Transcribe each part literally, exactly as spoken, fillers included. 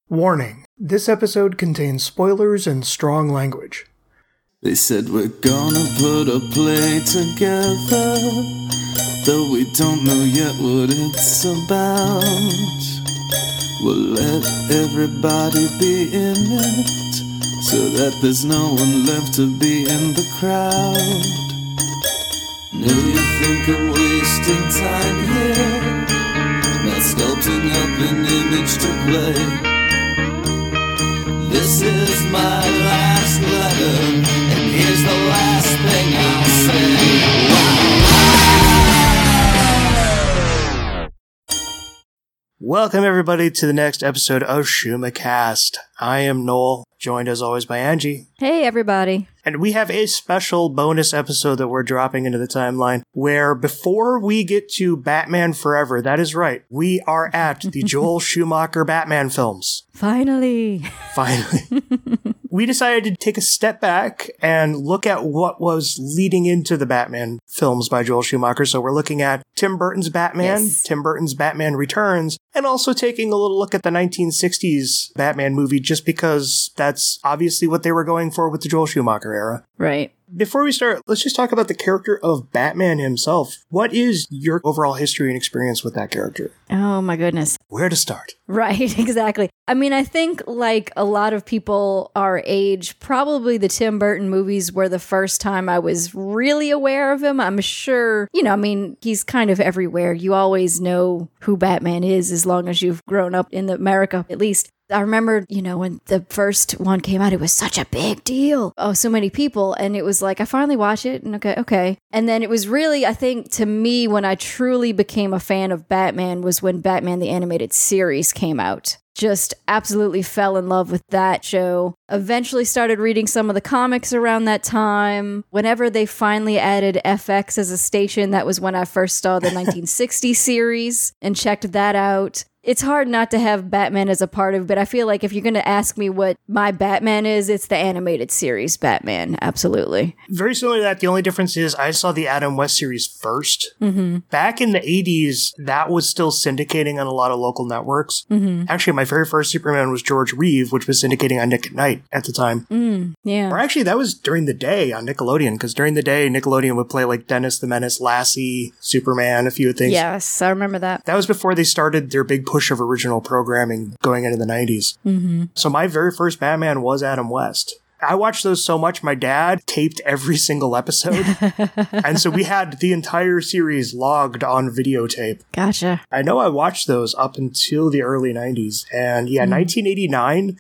Warning, this episode contains spoilers and strong language. They said we're gonna put a play together, though we don't know yet what it's about. We'll let everybody be in it, so that there's no one left to be in the crowd. Know you think I'm wasting time here, not sculpting up an image to play. This is my last letter, and here's the last thing I'll say. Welcome everybody to the next episode of SchumaCast. I am Noel, joined as always by Angie. Hey everybody. And we have a special bonus episode that we're dropping into the timeline where before we get to Batman Forever, that is right, we are at the Joel Schumacher Batman films. Finally. Finally. We decided to take a step back and look at what was leading into the Batman films by Joel Schumacher. So we're looking at Tim Burton's Batman, yes. Tim Burton's Batman Returns, and also taking a little look at the nineteen sixties Batman movie just because that's obviously what they were going for with the Joel Schumacher era. Right. Before we start, let's just talk about the character of Batman himself. What is your overall history and experience with that character? Oh my goodness. Where to start? Right, exactly. I mean, I think like a lot of people our age, probably the Tim Burton movies were the first time I was really aware of him. I'm sure, you know, I mean, he's kind of everywhere. You always know who Batman is as long as you've grown up in America, at least. I remember, you know, when the first one came out, it was such a big deal. Oh, so many people. And it was like, I finally watched it and okay, okay. And then it was really, I think, to me, when I truly became a fan of Batman was when Batman the Animated Series came out. Just absolutely fell in love with that show. Eventually started reading some of the comics around that time. Whenever they finally added F X as a station, that was when I first saw the nineteen sixty series and checked that out. It's hard not to have Batman as a part of it, but I feel like if you're going to ask me what my Batman is, it's the animated series Batman. Absolutely. Very similar to that. The only difference is I saw the Adam West series first. Mm-hmm. Back in the eighties, that was still syndicating on a lot of local networks. Mm-hmm. Actually, my very first Superman was George Reeve, which was syndicating on Nick at Night at the time. Mm, yeah. Or actually, that was during the day on Nickelodeon, because during the day, Nickelodeon would play like Dennis the Menace, Lassie, Superman, a few things. Yes, I remember that. That was before they started their big push of original programming going into the nineties. Mm-hmm. So my very first Batman was Adam West. I watched those so much, my dad taped every single episode. And so we had the entire series logged on videotape. Gotcha. I know I watched those up until the early nineties. And yeah, mm. nineteen eighty-nine,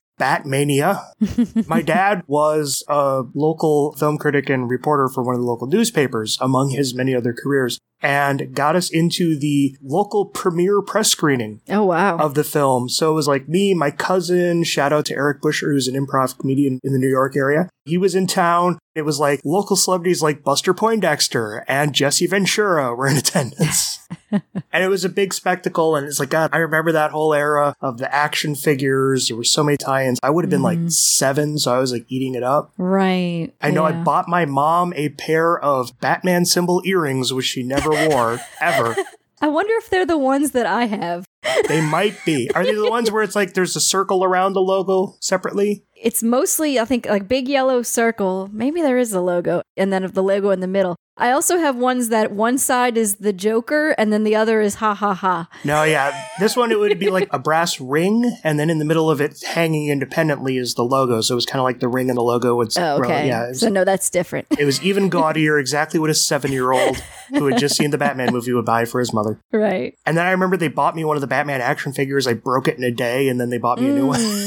Batmania. My dad was a local film critic and reporter for one of the local newspapers, among his many other careers, and got us into the local premiere press screening oh, wow. of the film. So it was like me, my cousin, shout out to Eric Busher, who's an improv comedian in the New York area. He was in town. It was like local celebrities like Buster Poindexter and Jesse Ventura were in attendance. And it was a big spectacle. And it's like, God, I remember that whole era of the action figures. There were so many tie-ins. I would have been mm. like seven, so I was like eating it up. Right. I know yeah. I bought my mom a pair of Batman symbol earrings, which she never wore, ever. I wonder if they're the ones that I have. They might be. Are they the ones where it's like there's a circle around the logo separately? It's mostly, I think, like big yellow circle. Maybe there is a logo, and then the logo in the middle. I also have ones that one side is the Joker, and then the other is ha ha ha. No, yeah. This one, it would be like a brass ring, and then in the middle of it, hanging independently, is the logo. So it was kind of like the ring and the logo would. Oh, okay. Yeah, was, so no, that's different. It was even gaudier, exactly what a seven-year-old who had just seen the Batman movie would buy for his mother. Right. And then I remember they bought me one of the Batman action figures. I broke it in a day, and then they bought me mm. a new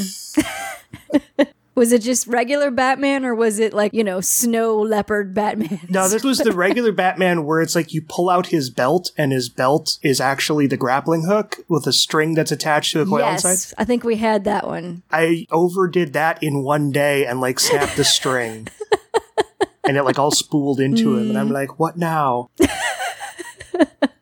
one. Was it just regular Batman, or was it like, you know, snow leopard Batman? No, this was the regular Batman where it's like you pull out his belt, and his belt is actually the grappling hook with a string that's attached to a coil yes, inside. I think we had that one. I overdid that in one day and like snapped the string. And it like all spooled into mm. him. And I'm like, what now?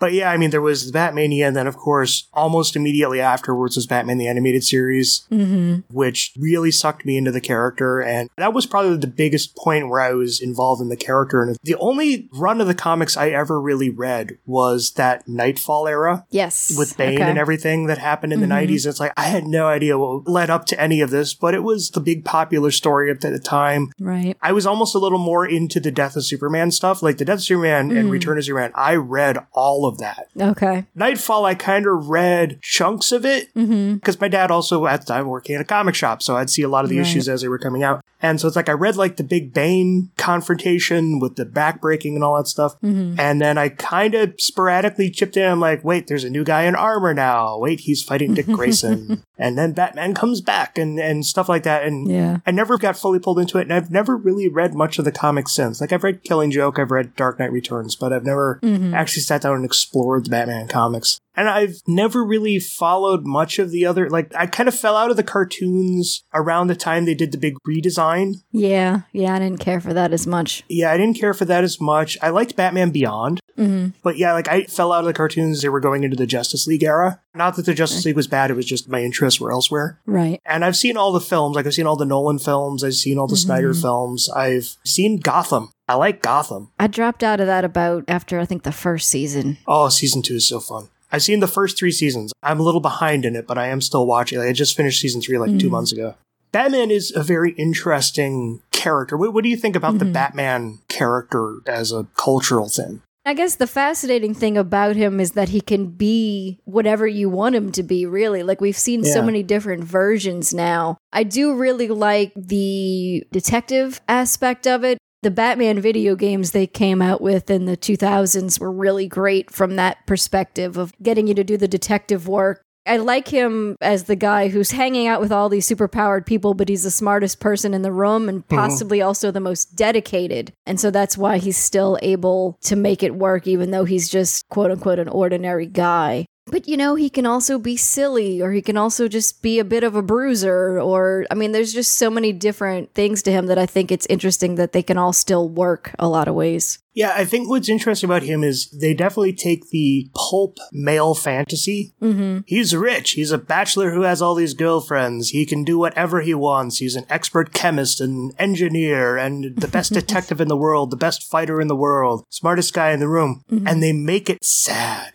But yeah, I mean, there was Batmania, and then, of course, almost immediately afterwards was Batman the Animated Series, Mm-hmm. which really sucked me into the character. And that was probably the biggest point where I was involved in the character. And the only run of the comics I ever really read was that Nightfall era. Yes. With Bane Okay. and everything that happened in Mm-hmm. the nineties. It's like, I had no idea what led up to any of this, but it was the big popular story at the time. Right. I was almost a little more into the Death of Superman stuff. Like the Death of Superman Mm. and Return of Superman, I read all of that. Okay. Nightfall, I kind of read chunks of it Mm-hmm. because my dad also at the time working at a comic shop, so I'd see a lot of the Right. issues as they were coming out. And so it's like I read like the big Bane confrontation with the backbreaking and all that stuff. Mm-hmm. And then I kind of sporadically chipped in. I'm like, wait, there's a new guy in armor now. Wait, he's fighting Dick Grayson. And then Batman comes back and, and stuff like that. And Yeah. I never got fully pulled into it. And I've never really read much of the comics since. Like I've read Killing Joke, I've read Dark Knight Returns, but I've never Mm-hmm. actually sat down and explored the Batman comics. And I've never really followed much of the other, like, I kind of fell out of the cartoons around the time they did the big redesign. Yeah. Yeah. I didn't care for that as much. Yeah, I didn't care for that as much. I liked Batman Beyond. Mm-hmm. But yeah, like, I fell out of the cartoons. They were going into the Justice League era. Not that the Justice League was bad, it was just my interests were elsewhere. Right. And I've seen all the films. Like, I've seen all the Nolan films. I've seen all the Mm-hmm. Snyder films. I've seen Gotham. I like Gotham. I dropped out of that about after, I think, the first season. Oh, season two is so fun. I've seen the first three seasons. I'm a little behind in it, but I am still watching. Like, I just finished season three like mm. two months ago. Batman is a very interesting character. What, what do you think about mm-hmm. the Batman character as a cultural thing? I guess the fascinating thing about him is that he can be whatever you want him to be, really. Like, we've seen Yeah. so many different versions now. I do really like the detective aspect of it. The Batman video games they came out with in the two thousands were really great from that perspective of getting you to do the detective work. I like him as the guy who's hanging out with all these superpowered people, but he's the smartest person in the room and possibly mm-hmm. also the most dedicated. And so that's why he's still able to make it work, even though he's just, quote unquote, an ordinary guy. But, you know, he can also be silly, or he can also just be a bit of a bruiser, or, I mean, there's just so many different things to him that I think it's interesting that they can all still work a lot of ways. Yeah, I think what's interesting about him is they definitely take the pulp male fantasy. Mm-hmm. He's rich. He's a bachelor who has all these girlfriends. He can do whatever he wants. He's an expert chemist and engineer and the best detective in the world, the best fighter in the world, smartest guy in the room. Mm-hmm. And they make it sad.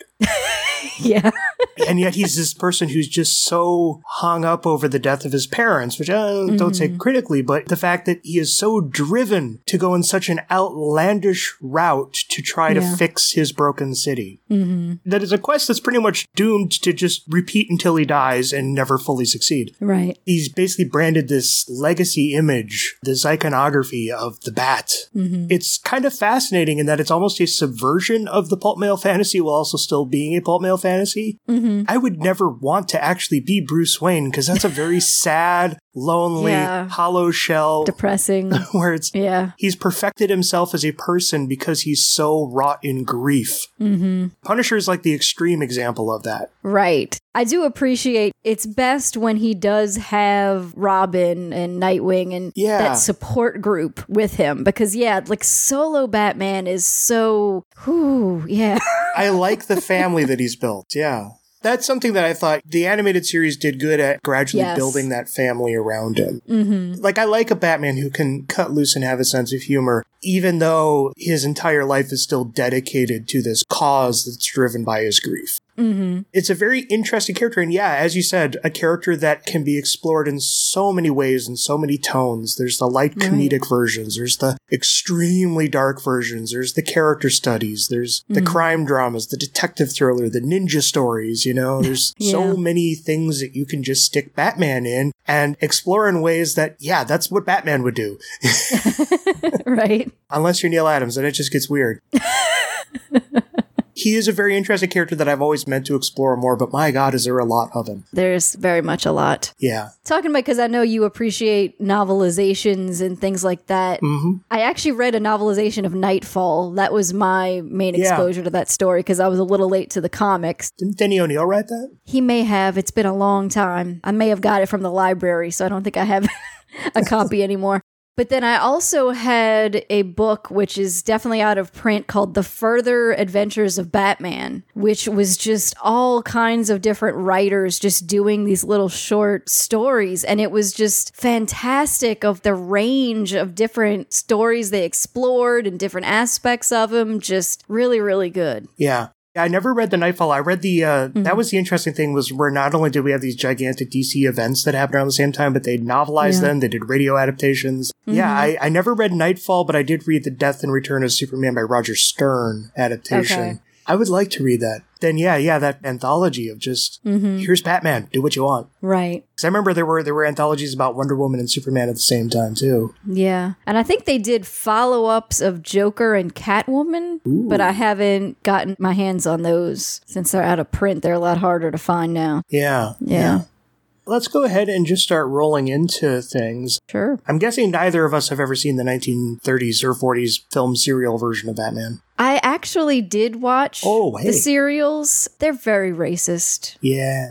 Yeah. And yet he's this person who's just so hung up over the death of his parents, which I don't mm-hmm. say critically, but the fact that he is so driven to go in such an outlandish route to try yeah. to fix his broken city. Mm-hmm. That is a quest that's pretty much doomed to just repeat until he dies and never fully succeed. Right. He's basically branded this legacy image, this iconography of the bat. Mm-hmm. It's kind of fascinating in that it's almost a subversion of the pulp male fantasy while also still being a pulp male fantasy. Mm-hmm. I would never want to actually be Bruce Wayne because that's a very sad, lonely, yeah. hollow shell. Depressing. Where it's, yeah. he's perfected himself as a person because he's so wrought in grief. Mm-hmm. Punisher is like the extreme example of that. Right. I do appreciate it's best when he does have Robin and Nightwing and yeah. that support group with him because, yeah, like solo Batman is so, whew, yeah. I like the family that he's built. Yeah. That's something that I thought the animated series did good at gradually yes. building that family around him. Mm-hmm. Like, I like a Batman who can cut loose and have a sense of humor, even though his entire life is still dedicated to this cause that's driven by his grief. Mm-hmm. It's a very interesting character. And yeah, as you said, a character that can be explored in so many ways and so many tones. There's the light comedic right. versions. There's the extremely dark versions. There's the character studies. There's mm-hmm. the crime dramas, the detective thriller, the ninja stories, you know, there's yeah. so many things that you can just stick Batman in and explore in ways that, yeah, that's what Batman would do. Right. Unless you're Neil Adams, then it just gets weird. He is a very interesting character that I've always meant to explore more, but my God, is there a lot of him? There's very much a lot. Yeah. Talking about, because I know you appreciate novelizations and things like that. Mm-hmm. I actually read a novelization of Nightfall. That was my main yeah. exposure to that story because I was a little late to the comics. Didn't Denny O'Neil write that? He may have. It's been a long time. I may have got it from the library, so I don't think I have a copy anymore. But then I also had a book, which is definitely out of print, called The Further Adventures of Batman, which was just all kinds of different writers just doing these little short stories. And it was just fantastic of the range of different stories they explored and different aspects of them. Just really, really good. Yeah. I never read the Nightfall. I read the, uh, Mm-hmm. that was the interesting thing was where not only did we have these gigantic D C events that happened around the same time, but they novelized Yeah. them. They did radio adaptations. Yeah, I, I never read Nightfall, but I did read the Death and Return of Superman by Roger Stern adaptation. Okay. I would like to read that. Then yeah, yeah, that anthology of just, Mm-hmm. here's Batman, do what you want. Right. Because I remember there were there were anthologies about Wonder Woman and Superman at the same time, too. Yeah. And I think they did follow-ups of Joker and Catwoman, Ooh. but I haven't gotten my hands on those. Since they're out of print, they're a lot harder to find now. Yeah. Yeah. Let's go ahead and just start rolling into things. Sure. I'm guessing neither of us have ever seen the nineteen thirties or forties film serial version of Batman. I actually did watch Oh, hey. the serials. They're very racist. Yeah.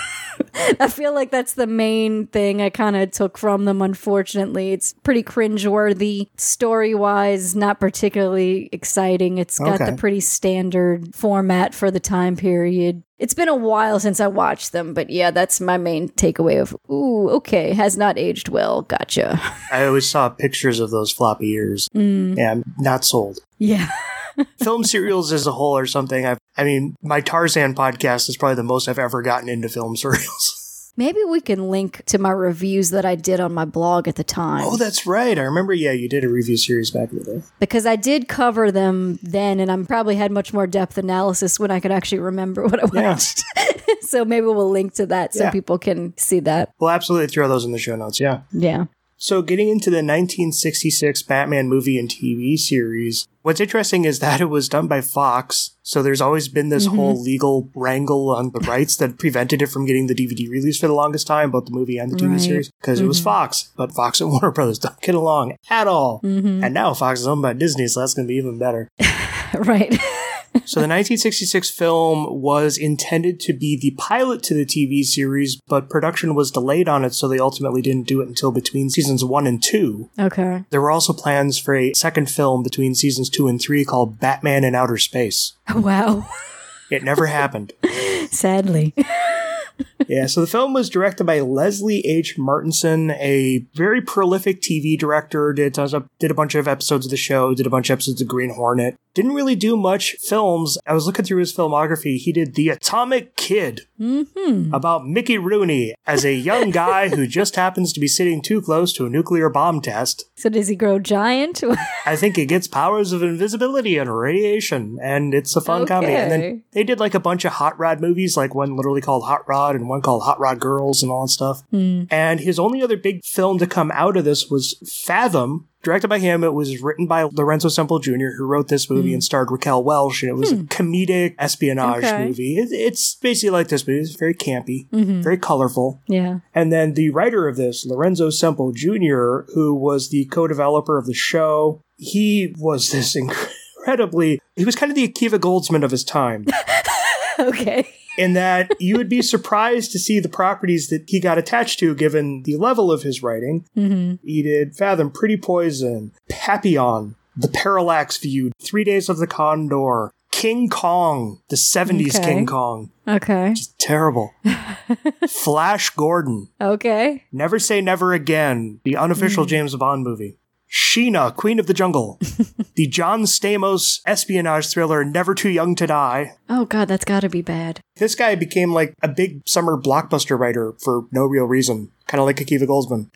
I feel like that's the main thing I kind of took from them, unfortunately. It's pretty cringeworthy. Story-wise, not particularly exciting. It's got Okay. the pretty standard format for the time period. It's been a while since I watched them, but yeah, that's my main takeaway of, ooh, okay, has not aged well. Gotcha. I always saw pictures of those floppy ears. Mm. Yeah, I'm not sold. Yeah. Film serials as a whole are something I've, I mean, my Tarzan podcast is probably the most I've ever gotten into film serials. Maybe we can link to my reviews that I did on my blog at the time. Oh, that's right. I remember, yeah, you did a review series back in the day. Because I did cover them then, and I probably had much more depth analysis when I could actually remember what I Yeah. watched. So maybe we'll link to that so Yeah. people can see that. We'll absolutely throw those in the show notes, yeah. Yeah. So getting into the nineteen sixty-six Batman movie and T V series, what's interesting is that it was done by Fox, so there's always been this Mm-hmm. whole legal wrangle on the rights that prevented it from getting the D V D release for the longest time, both the movie and the T V Right. series, because it was Fox. But Fox and Warner Brothers don't get along at all. Mm-hmm. And now Fox is owned by Disney, so that's going to be even better. Right. So the nineteen sixty-six film was intended to be the pilot to the T V series, but production was delayed on it, so they ultimately didn't do it until between seasons one and two. Okay. There were also plans for a second film between seasons two and three called Batman in Outer Space. Wow. It never happened. Sadly. Yeah, so the film was directed by Leslie H. Martinson, a very prolific T V director, did, tons of, did a bunch of episodes of the show, did a bunch of episodes of Green Hornet. Didn't really do much films. I was looking through his filmography. He did The Atomic Kid, Mm-hmm. about Mickey Rooney as a young guy who just happens to be sitting too close to a nuclear bomb test. So does he grow giant? I think it gets powers of invisibility and radiation, and it's a fun comedy. And Okay. then they did like a bunch of Hot Rod movies, like one literally called Hot Rod and one called Hot Rod Girls and all that stuff. Hmm. And his only other big film to come out of this was Fathom, directed by him. It was written by Lorenzo Semple Junior, who wrote this movie and starred Raquel Welch, and it was a comedic espionage Okay. movie. It, it's basically like this movie. It's very campy, very colorful. Yeah. And then the writer of this, Lorenzo Semple Junior, who was the co-developer of the show, he was this incredibly, he was kind of the Akiva Goldsman of his time, Okay. in that you would be surprised to see the properties that he got attached to given the level of his writing. Mm-hmm. He did Fathom, Pretty Poison, Papillon, The Parallax View, Three Days of the Condor, King Kong, the seventies Okay. King Kong. Okay. Terrible. Flash Gordon. Okay. Never Say Never Again, the unofficial James Bond movie. Sheena, Queen of the Jungle. The John Stamos espionage thriller Never Too Young to Die. Oh God, that's got to be bad. This guy became like a big summer blockbuster writer for no real reason. Kind of like Akiva Goldsman.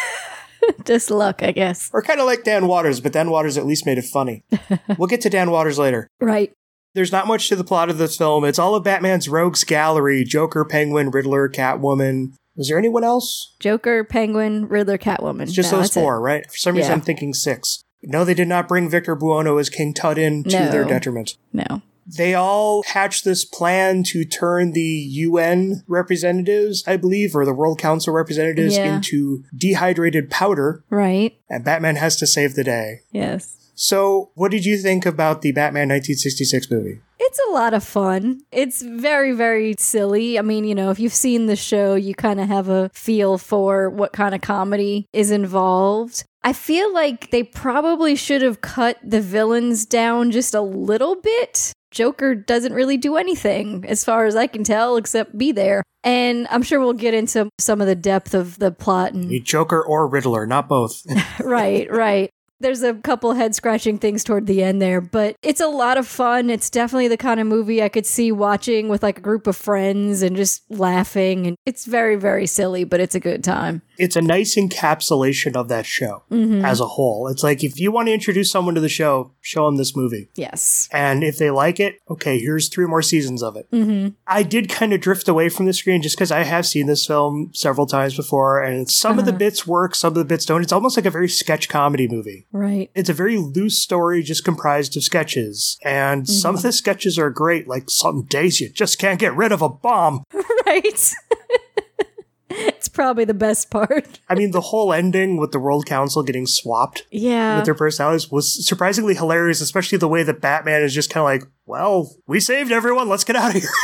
Just luck, I guess. Or kind of like Dan Waters, but Dan Waters at least made it funny. We'll get to Dan Waters later. Right. There's not much to the plot of this film. It's all of Batman's rogues gallery. Joker, Penguin, Riddler, Catwoman. Was there anyone else? Joker, Penguin, Riddler, Catwoman. It's just No, those that's it. four, right? For some reason, Yeah. I'm thinking six. No, they did not bring Victor Buono as King Tut in to No. their detriment. No. They all hatched this plan to turn the U N representatives, I believe, or the World Council representatives Yeah. into dehydrated powder, Right. and Batman has to save the day. Yes. So, what did you think about the Batman nineteen sixty-six movie? It's a lot of fun. It's very, very silly. I mean, you know, if you've seen the show, you kind of have a feel for what kind of comedy is involved. I feel like they probably should have cut the villains down just a little bit. Joker doesn't really do anything, as far as I can tell, except be there. And I'm sure we'll get into some of the depth of the plot. And Joker or Riddler, not both. Right, right. There's a couple head-scratching things toward the end there, but it's a lot of fun. It's definitely the kind of movie I could see watching with like a group of friends and just laughing. And it's very, very silly, but it's a good time. It's a nice encapsulation of that show mm-hmm. as a whole. It's like, if you want to introduce someone to the show, show them this movie. Yes. And if they like it, okay, here's three more seasons of it. Mm-hmm. I did kind of drift away from the screen just because I have seen this film several times before, and some uh-huh. of the bits work, some of the bits don't. It's almost like a very sketch comedy movie. Right. It's a very loose story just comprised of sketches. And mm-hmm. some of the sketches are great, like some days you just can't get rid of a bomb. Right. It's probably the best part. I mean, the whole ending with the World Council getting swapped yeah. with their personalities was surprisingly hilarious, especially the way that Batman is just kind of like, well, we saved everyone, let's get out of here.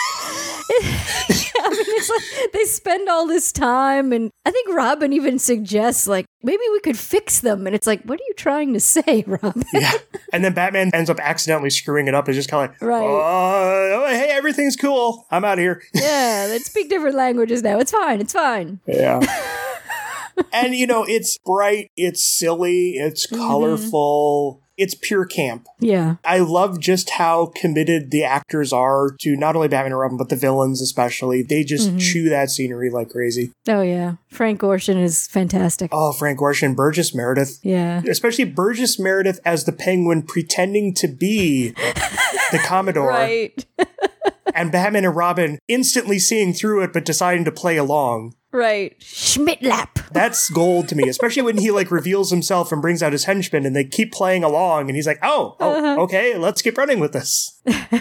I mean, it's like they spend all this time, and I think Robin even suggests, like, maybe we could fix them. And it's like, what are you trying to say, Robin? Yeah. And then Batman ends up accidentally screwing it up. It's just kind of like, right. oh, hey, everything's cool. I'm out of here. Yeah, they speak different languages now. It's fine. It's fine. Yeah. And, you know, it's bright. It's silly. It's colorful. Mm-hmm. It's pure camp. Yeah. I love just how committed the actors are to not only Batman and Robin, but the villains especially. They just mm-hmm. chew that scenery like crazy. Oh, yeah. Frank Gorshin is fantastic. Oh, Frank Gorshin, Burgess Meredith. Yeah. Especially Burgess Meredith as the Penguin pretending to be the Commodore. Right. And Batman and Robin instantly seeing through it, but deciding to play along. Right. Schmidt-lap. That's gold to me, especially when he like reveals himself and brings out his henchmen and they keep playing along and he's like, oh, oh, uh-huh. okay, let's keep running with this.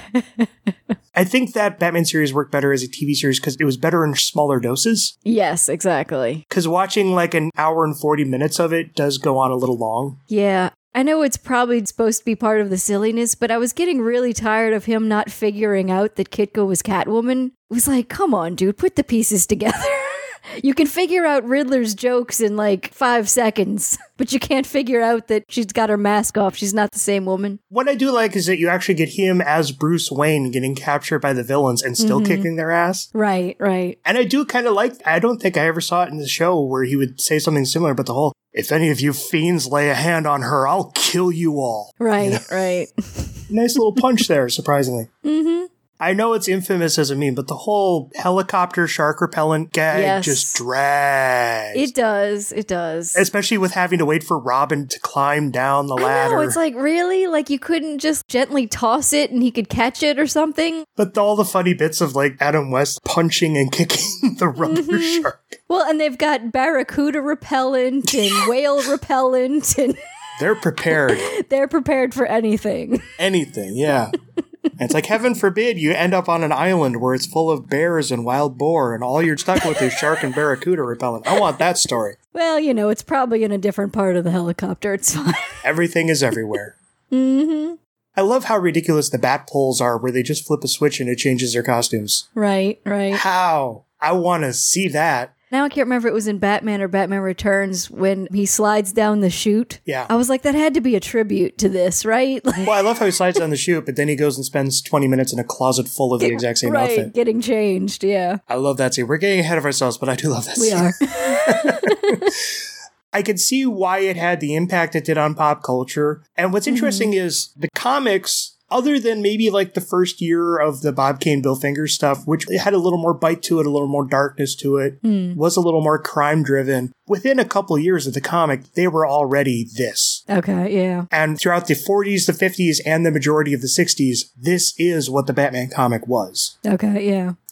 I think that Batman series worked better as a T V series because it was better in smaller doses. Yes, exactly. Because watching like an hour and forty minutes of it does go on a little long. Yeah. I know it's probably supposed to be part of the silliness, but I was getting really tired of him not figuring out that Kitko was Catwoman. It was like, come on, dude, put the pieces together. You can figure out Riddler's jokes in like five seconds, but you can't figure out that she's got her mask off. She's not the same woman. What I do like is that you actually get him as Bruce Wayne getting captured by the villains and still mm-hmm. kicking their ass. Right, right. And I do kind of like, I don't think I ever saw it in the show where he would say something similar, but the whole, if any of you fiends lay a hand on her, I'll kill you all. Right, you know? right. Nice little punch there, surprisingly. Mm-hmm. I know it's infamous as a meme, but the whole helicopter shark repellent gag yes. just drags. It does. It does. Especially with having to wait for Robin to climb down the ladder. I know, it's like, really? Like, you couldn't just gently toss it and he could catch it or something? But all the funny bits of, like, Adam West punching and kicking the rubber mm-hmm. shark. Well, and they've got barracuda repellent and whale repellent. And they're prepared. They're prepared for anything. Anything, yeah. And it's like, heaven forbid you end up on an island where it's full of bears and wild boar and all you're stuck with is shark and barracuda repellent. I want that story. Well, you know, it's probably in a different part of the helicopter. It's fine. Everything is everywhere. Mm-hmm. I love how ridiculous the bat poles are where they just flip a switch and it changes their costumes. Right, right. How? I want to see that. Now I can't remember if it was in Batman or Batman Returns when he slides down the chute. Yeah. I was like, that had to be a tribute to this, right? Like, well, I love how he slides down the chute, but then he goes and spends twenty minutes in a closet full of the exact same right, outfit. Getting changed, yeah. I love that scene. We're getting ahead of ourselves, but I do love that we scene. We are. I can see why it had the impact it did on pop culture. And what's interesting mm-hmm. is the comics, other than maybe like the first year of the Bob Kane, Bill Finger stuff, which had a little more bite to it, a little more darkness to it, mm. was a little more crime driven. Within a couple of years of the comic, they were already this. Okay, yeah. And throughout the forties, the fifties, and the majority of the sixties, this is what the Batman comic was. Okay, yeah.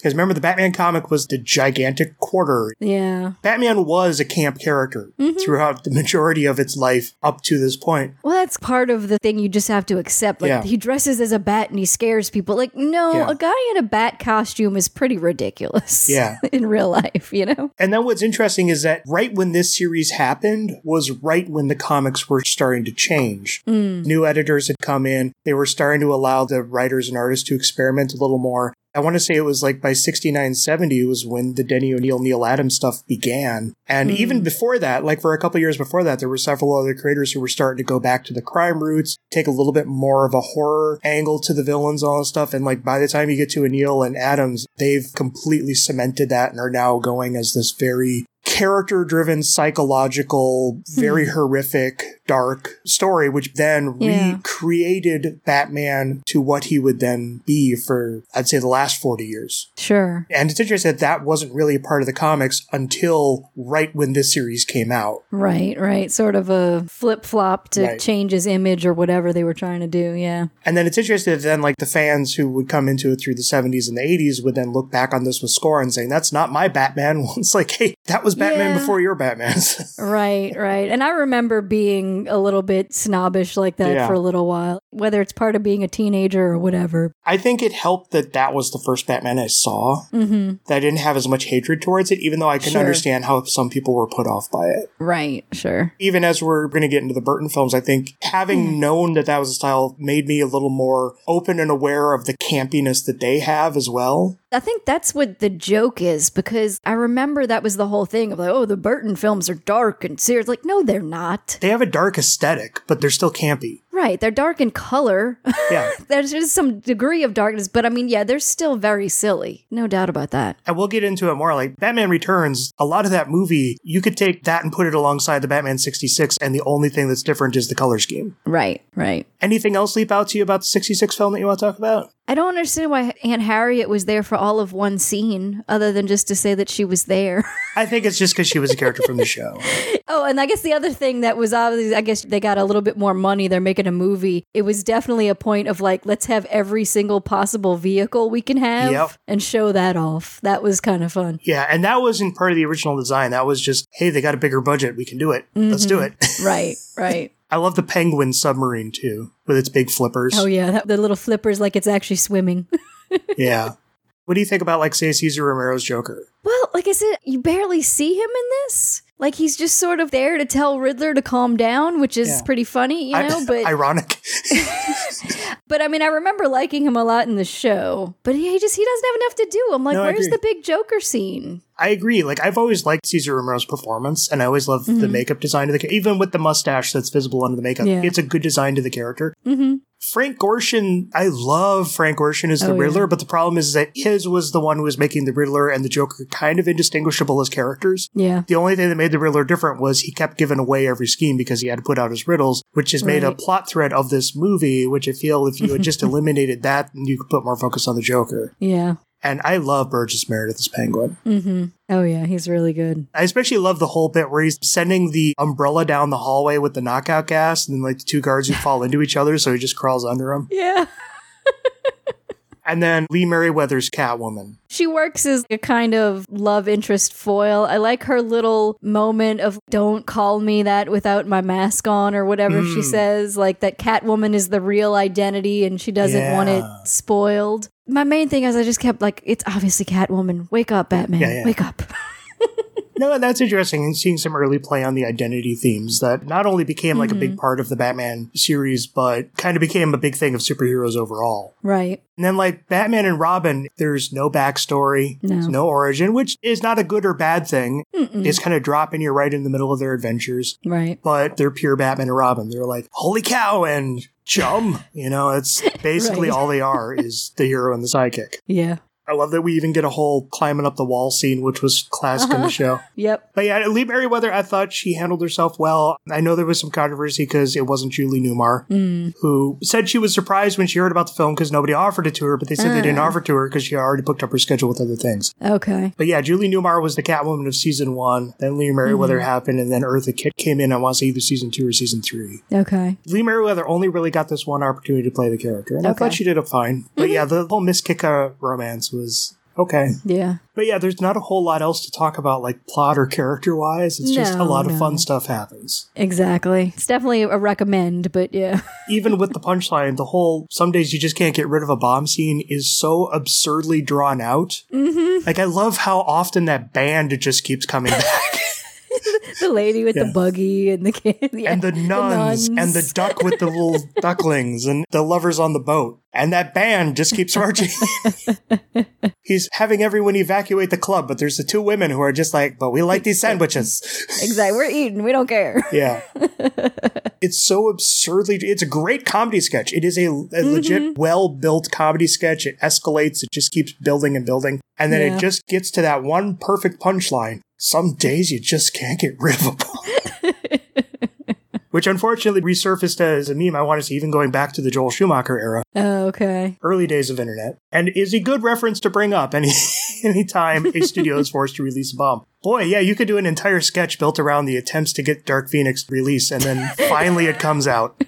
Because remember, the Batman comic was the gigantic quarter. Yeah. Batman was a camp character mm-hmm. throughout the majority of its life up to this point. Well, that's part of the thing you just have to accept. Like, yeah. he dresses as a bat and he scares people. Like, no, yeah. a guy in a bat costume is pretty ridiculous. Yeah. in real life, you know? And then what's interesting is that right when this series happened was right when the comics were starting to change. Mm. New editors had come in. They were starting to allow the writers and artists to experiment a little more. I want to say it was like by sixty-nine, seventy was when the Denny O'Neil, Neil Adams stuff began. And mm. even before that, like for a couple years before that, there were several other creators who were starting to go back to the crime roots, take a little bit more of a horror angle to the villains, all that stuff. And like by the time you get to O'Neil and Adams, they've completely cemented that and are now going as this very character-driven, psychological, very hmm. horrific, dark story, which then yeah. recreated Batman to what he would then be for, I'd say, the last forty years. Sure. And it's interesting that that wasn't really a part of the comics until right when this series came out. Right, right. Sort of a flip-flop to right. change his image or whatever they were trying to do, yeah. And then it's interesting that then, like, the fans who would come into it through the seventies and the eighties would then look back on this with scorn saying, that's not my Batman. It's like, hey, that was Batman yeah. before your Batmans. Right, right. And I remember being a little bit snobbish like that yeah. for a little while, whether it's part of being a teenager or whatever. I think it helped that that was the first Batman I saw. Mm-hmm. That I didn't have as much hatred towards it, even though I can sure. understand how some people were put off by it. Right, sure. Even as we're going to get into the Burton films, I think having mm. known that that was a style made me a little more open and aware of the campiness that they have as well. I think that's what the joke is, because I remember that was the whole thing of like, oh, the Burton films are dark and serious. Like, no, they're not. They have a dark aesthetic, but they're still campy. Right. They're dark in color. Yeah. There's just some degree of darkness, but I mean, yeah, they're still very silly. No doubt about that. And we'll get into it more. Like Batman Returns, a lot of that movie, you could take that and put it alongside the Batman sixty-six, and the only thing that's different is the color scheme. Right, right. Anything else leap out to you about the sixty-six film that you want to talk about? I don't understand why Aunt Harriet was there for all of one scene, other than just to say that she was there. I think it's just because she was a character from the show. Oh, and I guess the other thing that was obviously, I guess they got a little bit more money. They're making a movie. It was definitely a point of like, let's have every single possible vehicle we can have yep. and show that off. That was kind of fun. Yeah, and that wasn't part of the original design. That was just, hey, they got a bigger budget. We can do it. Mm-hmm. Let's do it. Right, right. I love the Penguin submarine, too, with its big flippers. Oh, yeah. That, the little flippers like it's actually swimming. Yeah. What do you think about, like, say, Cesar Romero's Joker? Well, like I said, you barely see him in this. Like, he's just sort of there to tell Riddler to calm down, which is yeah. pretty funny, you know? I, but ironic. But, I mean, I remember liking him a lot in the show. But he just, he doesn't have enough to do. I'm like, no, where's the big Joker scene? I agree. Like, I've always liked Cesar Romero's performance, and I always love mm-hmm. the makeup design of the character. Even with the mustache that's visible under the makeup, yeah. it's a good design to the character. Mm-hmm. Frank Gorshin, I love Frank Gorshin as the oh, Riddler, yeah. but the problem is that his was the one who was making the Riddler and the Joker kind of indistinguishable as characters. Yeah. The only thing that made the Riddler different was he kept giving away every scheme because he had to put out his riddles, which has right. made a plot thread of this movie, which I feel if you had just eliminated that, you could put more focus on the Joker. Yeah. And I love Burgess Meredith as Penguin. Mm-hmm. Oh, yeah, he's really good. I especially love the whole bit where he's sending the umbrella down the hallway with the knockout gas, and then, like, the two guards who fall into each other, so he just crawls under them. Yeah. And then Lee Merriweather's Catwoman. She works as a kind of love interest foil. I like her little moment of don't call me that without my mask on or whatever mm. she says. Like that Catwoman is the real identity and she doesn't yeah. want it spoiled. My main thing is I just kept like, it's obviously Catwoman. Wake up, Batman. Yeah, yeah. Wake up. No, and that's interesting. And seeing some early play on the identity themes that not only became like mm-hmm. a big part of the Batman series, but kind of became a big thing of superheroes overall. Right. And then like Batman and Robin, there's no backstory, no, there's no origin, which is not a good or bad thing. Mm-mm. It's kind of dropping you right in the middle of their adventures. Right. But they're pure Batman and Robin. They're like, holy cow, and chum. You know, it's basically right. all they are is the hero and the sidekick. Yeah. I love that we even get a whole climbing up the wall scene, which was classic uh-huh. in the show. Yep. But yeah, Lee Merriweather, I thought she handled herself well. I know there was some controversy because it wasn't Julie Newmar, mm. who said she was surprised when she heard about the film because nobody offered it to her, but they said uh. they didn't offer it to her because she already booked up her schedule with other things. Okay. But yeah, Julie Newmar was the Catwoman of season one. Then Lee Merriweather mm-hmm. happened, and then Eartha Kitt came in, I want to say either season two or season three. Okay. Lee Merriweather only really got this one opportunity to play the character, and okay. I thought she did it fine. But mm-hmm. yeah, the whole Miss Kicka romance was Okay. Yeah. But yeah, there's not a whole lot else to talk about, like plot or character-wise. It's just a No, lot of no. fun stuff happens. Exactly. It's definitely a recommend, but yeah. Even with the punchline, the whole some days you just can't get rid of a bomb scene is so absurdly drawn out. Mm-hmm. Like, I love how often that band just keeps coming back. The lady with Yeah. the buggy and the kid. Yeah. And the nuns, nuns. and the duck with the little ducklings and the lovers on the boat. And that band just keeps marching. He's having everyone evacuate the club, but there's the two women who are just like, but we like these sandwiches. Exactly. We're eating. We don't care. Yeah. It's so absurdly, it's a great comedy sketch. It is a, a Mm-hmm. legit, well-built comedy sketch. It escalates. It just keeps building and building. And then Yeah. it just gets to that one perfect punchline. Some days you just can't get rid of a bomb. Which unfortunately resurfaced as a meme, I want to see, even going back to the Joel Schumacher era, Oh, okay. early days of internet, and is a good reference to bring up any anytime a studio is forced to release a bomb. Boy, yeah, you could do an entire sketch built around the attempts to get Dark Phoenix released, and then finally it comes out.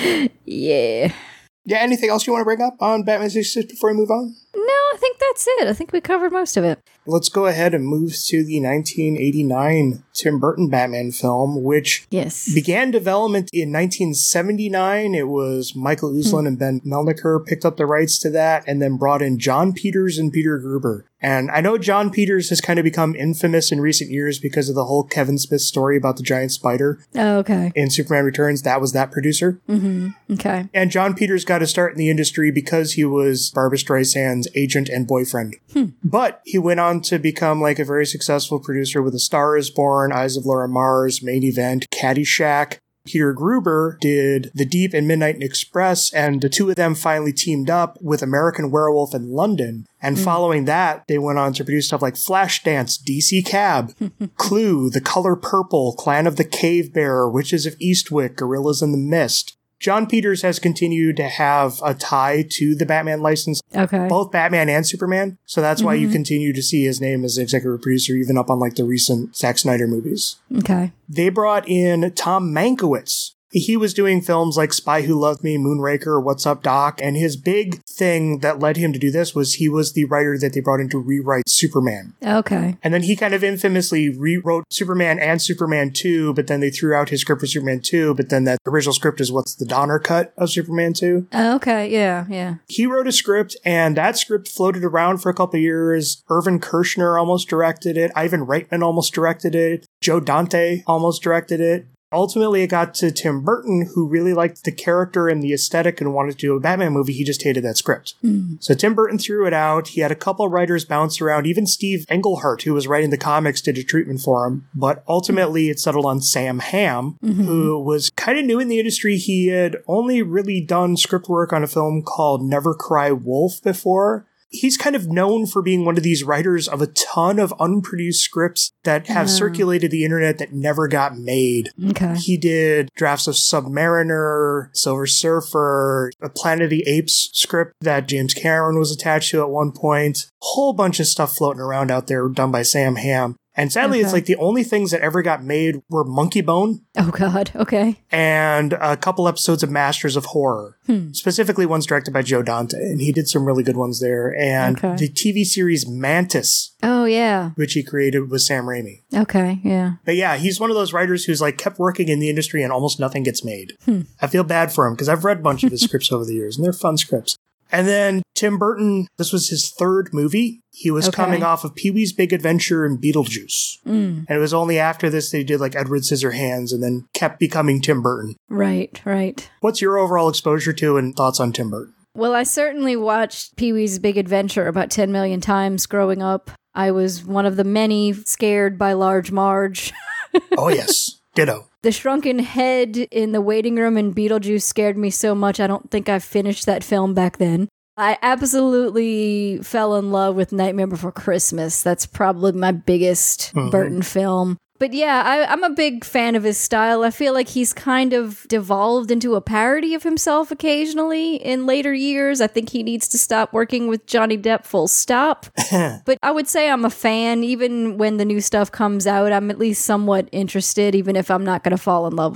Yeah. Yeah, anything else you want to bring up on Batman sixty-six before we move on? No, I think that's it. I think we covered most of it. Let's go ahead and move to the nineteen eighty-nine Tim Burton Batman film, which Yes. began development in nineteen seventy-nine. It was Michael Uslan and Ben Melniker picked up the rights to that and then brought in John Peters and Peter Gruber. And I know John Peters has kind of become infamous in recent years because of the whole Kevin Smith story about the giant spider Oh, okay. in Superman Returns. That was that producer. Okay. And John Peters got to start in the industry because he was Barbra Streisand's agent and boyfriend. But he went on to become like a very successful producer with A Star is Born, Eyes of Laura Mars, Main Event, Caddyshack. Peter Gruber did The Deep and Midnight Express, and the two of them finally teamed up with American Werewolf in London. And following that, they went on to produce stuff like Flashdance, D C Cab, Clue, The Color Purple, Clan of the Cave Bear, Witches of Eastwick, Gorillas in the Mist. John Peters has continued to have a tie to the Batman license, Okay. both Batman and Superman. So that's why you continue to see his name as executive producer, even up on like the recent Zack Snyder movies. Okay. They brought in Tom Mankiewicz. He was doing films like Spy Who Loved Me, Moonraker, What's Up, Doc, and his big thing that led him to do this was he was the writer that they brought in to rewrite Superman. Okay. And then he kind of infamously rewrote Superman and Superman two, but then they threw out his script for Superman two, but then that original script is what's the Donner cut of Superman two. Okay. Yeah. Yeah. He wrote a script, and that script floated around for a couple of years. Irvin Kershner almost directed it. Ivan Reitman almost directed it. Joe Dante almost directed it. Ultimately, it got to Tim Burton, who really liked the character and the aesthetic and wanted to do a Batman movie. He just hated that script. So Tim Burton threw it out. He had a couple writers bounce around. Even Steve Englehart, who was writing the comics, did a treatment for him. But ultimately, it settled on Sam Hamm, who was kind of new in the industry. He had only really done script work on a film called Never Cry Wolf before. He's kind of known for being one of these writers of a ton of unproduced scripts that have Oh. circulated the internet that never got made. Okay. He did drafts of Submariner, Silver Surfer, a Planet of the Apes script that James Cameron was attached to at one point. Whole bunch of stuff floating around out there done by Sam Hamm. And sadly, it's Okay. like the only things that ever got made were Monkey Bone Oh, God. Okay. and a couple episodes of Masters of Horror. Specifically ones directed by Joe Dante, and he did some really good ones there. And Okay. the T V series Mantis, Oh, yeah. which he created with Sam Raimi. Okay. Yeah. But yeah, he's one of those writers who's like kept working in the industry and almost nothing gets made. I feel bad for him because I've read a bunch of his scripts over the years, and they're fun scripts. And then Tim Burton, this was his third movie. He was Okay. coming off of Pee-wee's Big Adventure and Beetlejuice. And it was only after this they did like Edward Scissorhands and then kept becoming Tim Burton. Right. Right. What's your overall exposure to and thoughts on Tim Burton? Well, I certainly watched Pee-wee's Big Adventure about ten million times growing up. I was one of the many scared by Large Marge. Oh, yes. Ditto. The shrunken head in the waiting room in Beetlejuice scared me so much I don't think I finished that film back then. I absolutely fell in love with Nightmare Before Christmas. That's probably my biggest Mhm. Burton film. But yeah, I, I'm a big fan of his style. I feel like he's kind of devolved into a parody of himself occasionally in later years. I think he needs to stop working with Johnny Depp full stop. But I would say I'm a fan. Even when the new stuff comes out, I'm at least somewhat interested, even if I'm not going to fall in love with it.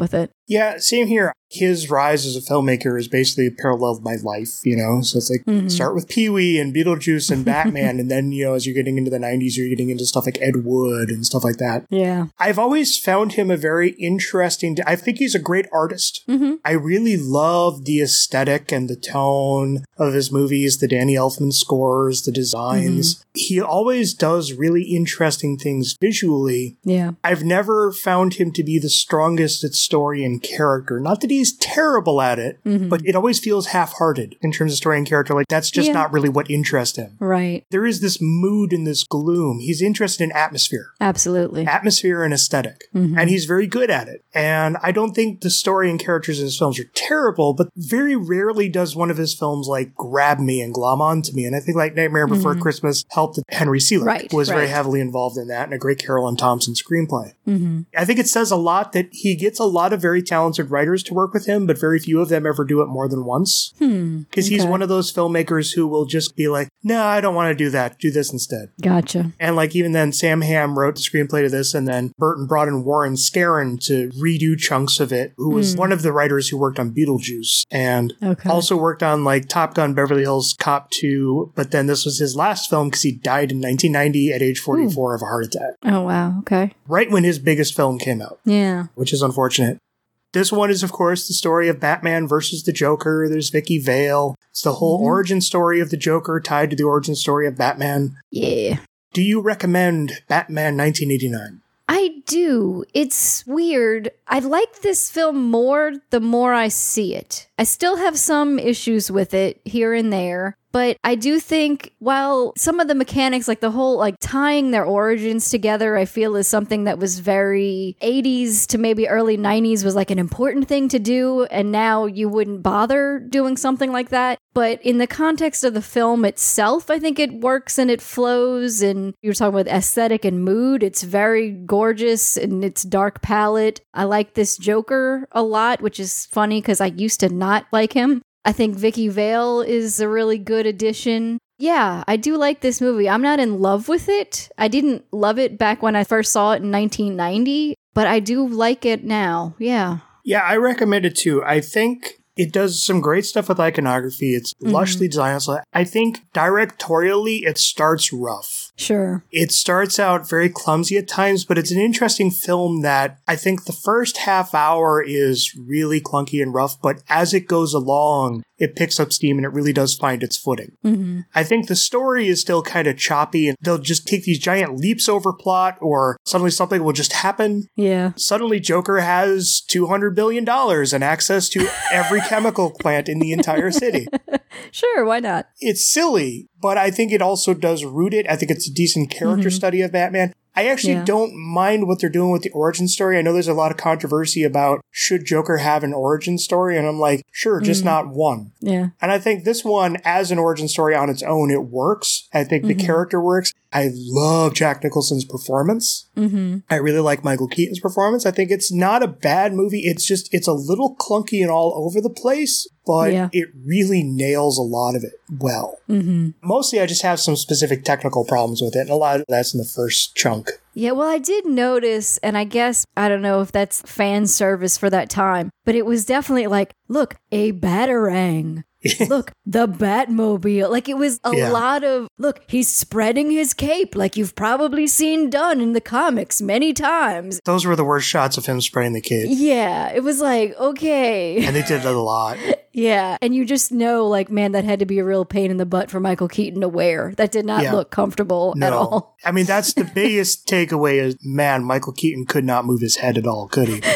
Yeah, same here. His rise as a filmmaker is basically a parallel of my life, you know? So it's like, mm-hmm. start with Pee-wee and Beetlejuice and Batman, and then, you know, as you're getting into the nineties, you're getting into stuff like Ed Wood and stuff like that. Yeah. I've always found him a very interesting, I think he's a great artist. Mm-hmm. I really love the aesthetic and the tone of his movies, the Danny Elfman scores, the designs. Mm-hmm. He always does really interesting things visually. Yeah. I've never found him to be the strongest at story and character. Not that he's terrible at it, mm-hmm. but it always feels half-hearted in terms of story and character. Like, that's just yeah. not really what interests him. Right. There is this mood and this gloom. He's interested in atmosphere. Absolutely. Atmosphere and aesthetic. Mm-hmm. And he's very good at it. And I don't think the story and characters in his films are terrible, but very rarely does one of his films, like, grab me and glom onto me. And I think, like, Nightmare Before mm-hmm. Christmas helped Henry Selick. Right, was right. very heavily involved in that, and a great Carolyn Thompson screenplay. Mm-hmm. I think it says a lot that he gets a lot of very talented writers to work with him, but very few of them ever do it more than once. Because hmm, okay. he's one of those filmmakers who will just be like, no, I don't want to do that. Do this instead. Gotcha. And like even then, Sam Hamm wrote the screenplay to this, and then Burton brought in Warren Scarron to redo chunks of it, who was hmm. one of the writers who worked on Beetlejuice and okay. also worked on like Top Gun, Beverly Hills Cop two. But then this was his last film because he died in nineteen ninety at age forty-four Ooh. Of a heart attack. Oh, wow. Okay. Right when his biggest film came out. Yeah. Which is unfortunate. This one is, of course, the story of Batman versus the Joker. There's Vicky Vale. It's the whole mm-hmm. origin story of the Joker tied to the origin story of Batman. Yeah. Do you recommend Batman nineteen eighty-nine? I do. It's weird. I like this film more the more I see it. I still have some issues with it here and there. But I do think, while some of the mechanics, like the whole, like tying their origins together, I feel is something that was very eighties to maybe early nineties was like an important thing to do. And now you wouldn't bother doing something like that. But in the context of the film itself, I think it works and it flows. And you were talking about aesthetic and mood. It's very gorgeous in its dark palette. I like this Joker a lot, which is funny because I used to not like him. I think Vicky Vale is a really good addition. Yeah, I do like this movie. I'm not in love with it. I didn't love it back when I first saw it in nineteen ninety, but I do like it now. Yeah. Yeah, I recommend it too. I think it does some great stuff with iconography. It's mm-hmm. lushly designed. So I think directorially, it starts rough. Sure. It starts out very clumsy at times, but it's an interesting film that I think the first half hour is really clunky and rough, but as it goes along, it picks up steam and it really does find its footing. Mm-hmm. I think the story is still kind of choppy and they'll just take these giant leaps over plot or suddenly something will just happen. Yeah. Suddenly Joker has two hundred billion dollars and access to every chemical plant in the entire city. Sure, why not? It's silly, but I think it also does root it. I think it's a decent character mm-hmm. study of Batman. I actually yeah. don't mind what they're doing with the origin story. I know there's a lot of controversy about should Joker have an origin story, and I'm like, sure, just mm. not one. Yeah. And I think this one, as an origin story on its own, it works. I think mm-hmm. the character works. I love Jack Nicholson's performance. Mm-hmm. I really like Michael Keaton's performance. I think it's not a bad movie. It's just, it's a little clunky and all over the place, but yeah. it really nails a lot of it well. Mm-hmm. Mostly I just have some specific technical problems with it, and a lot of that's in the first chunk. Yeah, well, I did notice, and I guess, I don't know if that's fan service for that time, but it was definitely like, look, a Batarang. Look, the Batmobile. Like, it was a yeah. lot of, look, he's spreading his cape like you've probably seen done in the comics many times. Those were the worst shots of him spraying the cape. Yeah, it was like, okay. And they did it a lot. Yeah, and you just know, like, man, that had to be a real pain in the butt for Michael Keaton to wear. That did not yeah. look comfortable no. at all. I mean, that's the biggest takeaway is, man, Michael Keaton could not move his head at all, could he?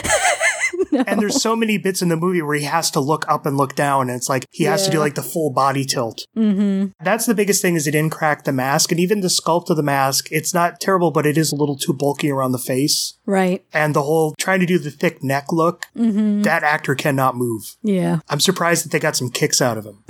No. And there's so many bits in the movie where he has to look up and look down, and it's like he yeah. has to do like the full body tilt. Mm-hmm. That's the biggest thing is it didn't crack the mask, and even the sculpt of the mask, it's not terrible, but it is a little too bulky around the face. Right. And the whole trying to do the thick neck look, mm-hmm. that actor cannot move. Yeah. I'm surprised that they got some kicks out of him.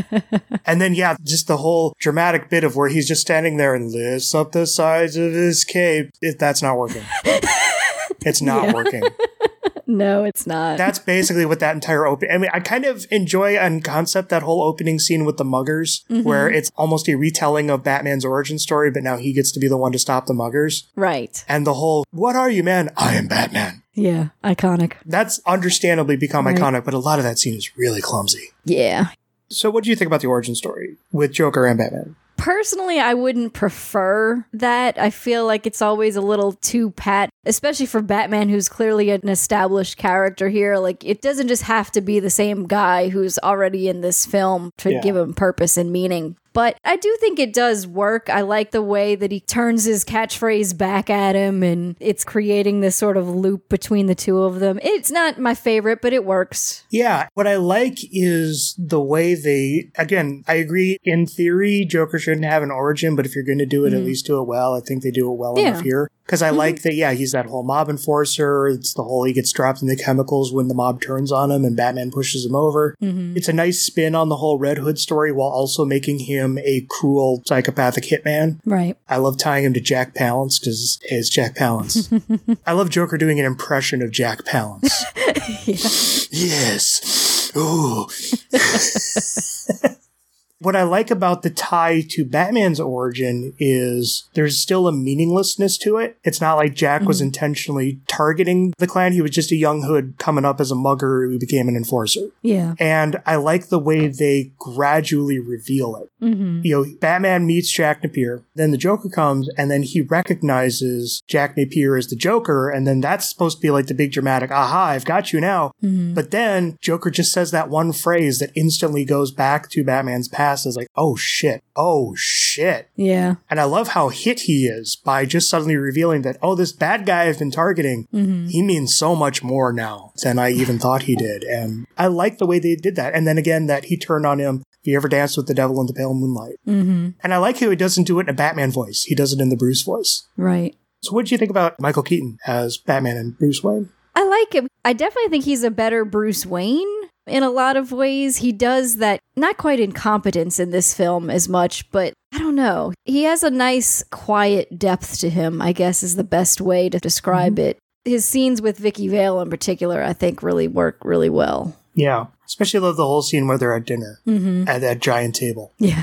And then, yeah, just the whole dramatic bit of where he's just standing there and lifts up the sides of his cape. It, that's not working. It's not yeah. working. No, it's not. That's basically what that entire open. I mean, I kind of enjoy on concept that whole opening scene with the muggers, mm-hmm. where it's almost a retelling of Batman's origin story, but now he gets to be the one to stop the muggers. Right. And the whole, what are you, man? I am Batman. Yeah, iconic. That's understandably become right. iconic, but a lot of that scene is really clumsy. Yeah. So what do you think about the origin story with Joker and Batman? Personally, I wouldn't prefer that. I feel like it's always a little too pat, especially for Batman, who's clearly an established character here. Like, it doesn't just have to be the same guy who's already in this film to yeah. give him purpose and meaning. But I do think it does work. I like the way that he turns his catchphrase back at him, and it's creating this sort of loop between the two of them. It's not my favorite, but it works. Yeah. What I like is the way they, again, I agree, in theory, Joker shouldn't have an origin, but if you're going to do it, mm-hmm. at least do it well. I think they do it well yeah. enough here. Because I mm-hmm. like that, yeah, he's that whole mob enforcer. It's the whole he gets dropped in the chemicals when the mob turns on him and Batman pushes him over. Mm-hmm. It's a nice spin on the whole Red Hood story while also making him a cruel, psychopathic hitman. Right. I love tying him to Jack Palance because hey, it's Jack Palance. I love Joker doing an impression of Jack Palance. yeah. Yes. Ooh. What I like about the tie to Batman's origin is there's still a meaninglessness to it. It's not like Jack mm-hmm. was intentionally targeting the clan. He was just a young hood coming up as a mugger who became an enforcer. Yeah. And I like the way they gradually reveal it. Mm-hmm. You know, Batman meets Jack Napier, then the Joker comes, and then he recognizes Jack Napier as the Joker, and then that's supposed to be like the big dramatic, aha, I've got you now. Mm-hmm. But then Joker just says that one phrase that instantly goes back to Batman's past. Is like, oh shit, oh shit. Yeah. And I love how hit he is by just suddenly revealing that, oh, this bad guy I've been targeting, mm-hmm. he means so much more now than I even thought he did. And I like the way they did that. And then again, that he turned on him, if you ever danced with the devil in the pale moonlight. Mm-hmm. And I like how he doesn't do it in a Batman voice. He does it in the Bruce voice. Right. So what did you think about Michael Keaton as Batman and Bruce Wayne? I like him. I definitely think he's a better Bruce Wayne. In a lot of ways, he does that, not quite incompetence in this film as much, but I don't know. He has a nice, quiet depth to him, I guess is the best way to describe mm-hmm. it. His scenes with Vicky Vale in particular, I think, really work really well. Yeah. Especially love the whole scene where they're at dinner mm-hmm. at that giant table. Yeah.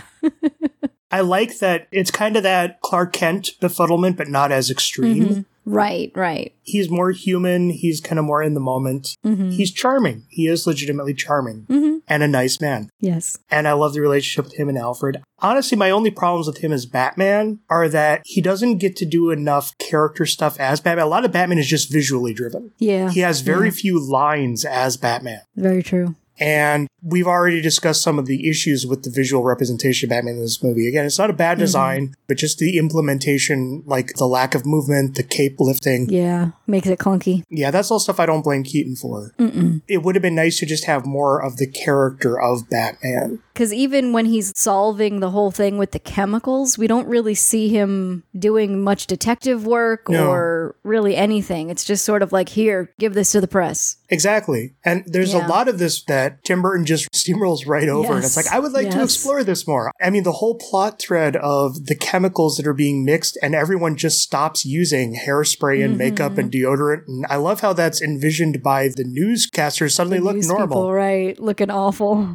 I like that it's kind of that Clark Kent befuddlement, but not as extreme. Mm-hmm. Right, right. He's more human. He's kind of more in the moment. Mm-hmm. He's charming. He is legitimately charming mm-hmm. and a nice man. Yes. And I love the relationship with him and Alfred. Honestly, my only problems with him as Batman are that he doesn't get to do enough character stuff as Batman. A lot of Batman is just visually driven. Yeah. He has very yeah. few lines as Batman. Very true. And we've already discussed some of the issues with the visual representation of Batman in this movie. Again, it's not a bad design, mm-hmm. but just the implementation, like the lack of movement, the cape lifting. Yeah, makes it clunky. Yeah, that's all stuff I don't blame Keaton for. Mm-mm. It would have been nice to just have more of the character of Batman. Because even when he's solving the whole thing with the chemicals, we don't really see him doing much detective work no. or really anything. It's just sort of like, here, give this to the press. Exactly. And there's yeah. a lot of this that Tim Burton just steamrolls right over. Yes. And it's like, I would like yes. to explore this more. I mean, the whole plot thread of the chemicals that are being mixed and everyone just stops using hairspray and mm-hmm. makeup and deodorant. And I love how that's envisioned by the newscasters suddenly the look news normal. People, right. Looking awful.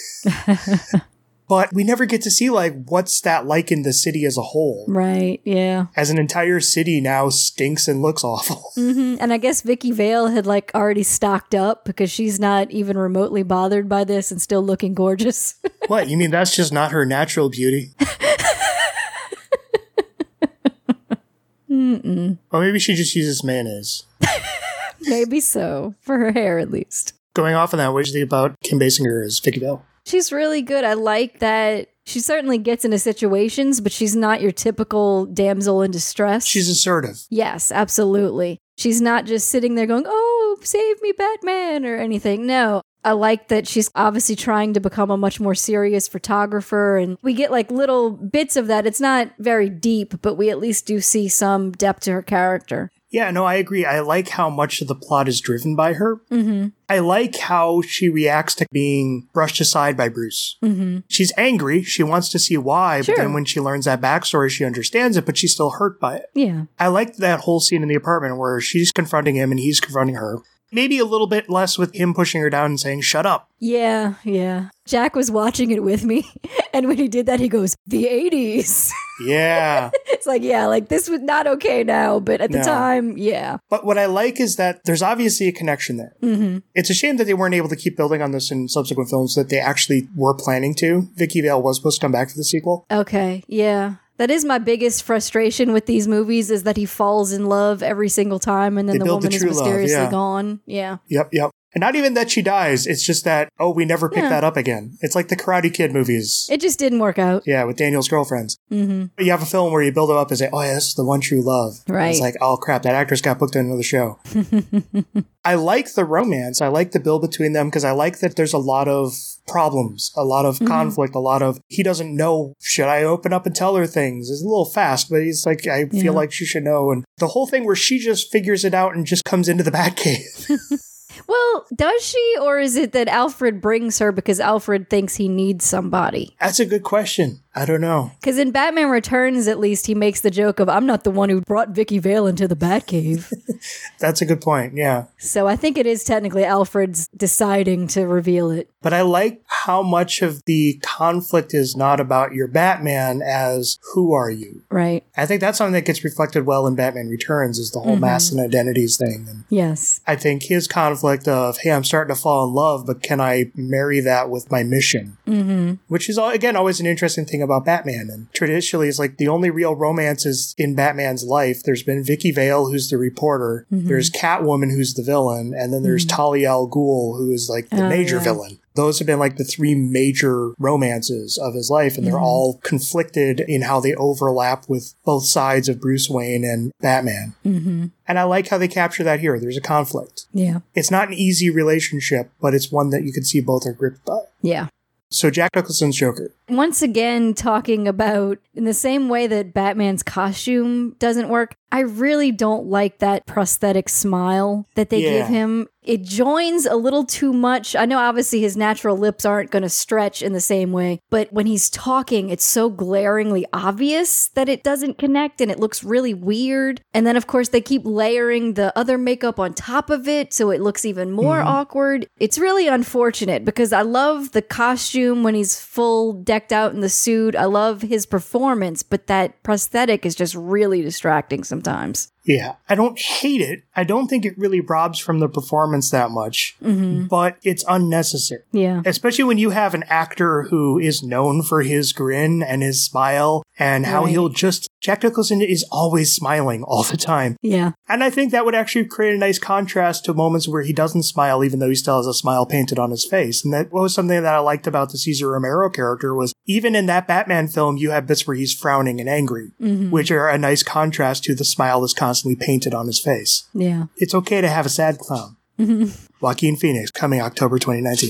But we never get to see, like, what's that like in the city as a whole. Right, yeah. As an entire city now stinks and looks awful. Mm-hmm. And I guess Vicky Vale had, like, already stocked up because she's not even remotely bothered by this and still looking gorgeous. What? You mean that's just not her natural beauty? Mm-mm. Or maybe she just uses mayonnaise. Maybe so. For her hair, at least. Going off on that, what did you think about Kim Basinger as Vicky Vale? She's really good. I like that she certainly gets into situations, but she's not your typical damsel in distress. She's assertive. Yes, absolutely. She's not just sitting there going, oh, save me, Batman, or anything. No. I like that she's obviously trying to become a much more serious photographer, and we get like little bits of that. It's not very deep, but we at least do see some depth to her character. Yeah, no, I agree. I like how much of the plot is driven by her. Mm-hmm. I like how she reacts to being brushed aside by Bruce. Mm-hmm. She's angry. She wants to see why, sure. but then when she learns that backstory, she understands it, but she's still hurt by it. Yeah. I liked that whole scene in the apartment where she's confronting him and he's confronting her. Maybe a little bit less with him pushing her down and saying, shut up. Yeah, yeah. Jack was watching it with me, and when he did that, he goes, the eighties. Yeah. It's like, yeah, like this was not okay now, but at the No. time, yeah. But what I like is that there's obviously a connection there. Mm-hmm. It's a shame that they weren't able to keep building on this in subsequent films that they actually were planning to. Vicky Vale was supposed to come back for the sequel. Okay, yeah. That is my biggest frustration with these movies is that he falls in love every single time and then They the build the woman is true love, mysteriously yeah. gone. Yeah. Yep, yep. And not even that she dies. It's just that, oh, we never pick Yeah. that up again. It's like the Karate Kid movies. It just didn't work out. Yeah, with Daniel's girlfriends. Mm-hmm. But you have a film where you build it up and say, oh, yeah, this is the one true love. And Right. it's like, oh, crap, that actress got booked on another show. I like the romance. I like the build between them because I like that there's a lot of problems, a lot of Mm-hmm. conflict, a lot of, he doesn't know, should I open up and tell her things? It's a little fast, but he's like, I Yeah. feel like she should know. And the whole thing where she just figures it out and just comes into the Batcave. Well, does she, or is it that Alfred brings her because Alfred thinks he needs somebody? That's a good question. I don't know. Because in Batman Returns, at least, he makes the joke of, I'm not the one who brought Vicky Vale into the Batcave. That's a good point. Yeah. So I think it is technically Alfred's deciding to reveal it. But I like how much of the conflict is not about your Batman as who are you? Right. I think that's something that gets reflected well in Batman Returns is the whole mask and identities thing. And Yes. I think his conflict of, hey, I'm starting to fall in love, but can I marry that with my mission? Mm-hmm. Which is, again, always an interesting thing about Batman. And traditionally, it's like the only real romances in Batman's life. There's been Vicky Vale, who's the reporter. Mm-hmm. There's Catwoman, who's the villain. And then there's Talia al Ghul, who is like the Oh, major yeah. villain. Those have been like the three major romances of his life, and they're all conflicted in how they overlap with both sides of Bruce Wayne and Batman. Mm-hmm. And I like how they capture that here. There's a conflict. Yeah. It's not an easy relationship, but it's one that you can see both are gripped by. Yeah. So Jack Nicholson's Joker. Once again, talking about in the same way that Batman's costume doesn't work, I really don't like that prosthetic smile that they Yeah. give him. It joins a little too much. I know obviously his natural lips aren't going to stretch in the same way, but when he's talking, it's so glaringly obvious that it doesn't connect and it looks really weird. And then, of course, they keep layering the other makeup on top of it, so it looks even more awkward. It's really unfortunate because I love the costume when he's full decked out in the suit. I love his performance, but that prosthetic is just really distracting sometimes. Yeah. I don't hate it. I don't think it really robs from the performance that much, but it's unnecessary. Yeah. Especially when you have an actor who is known for his grin and his smile and how Right. he'll just, Jack Nicholson is always smiling all the time. Yeah. And I think that would actually create a nice contrast to moments where he doesn't smile, even though he still has a smile painted on his face. And that was something that I liked about the Cesar Romero character was even in that Batman film, you have bits where he's frowning and angry, which are a nice contrast to the smile that's constantly painted on his face. Yeah. It's okay to have a sad clown. Joaquin Phoenix, coming October twenty nineteen.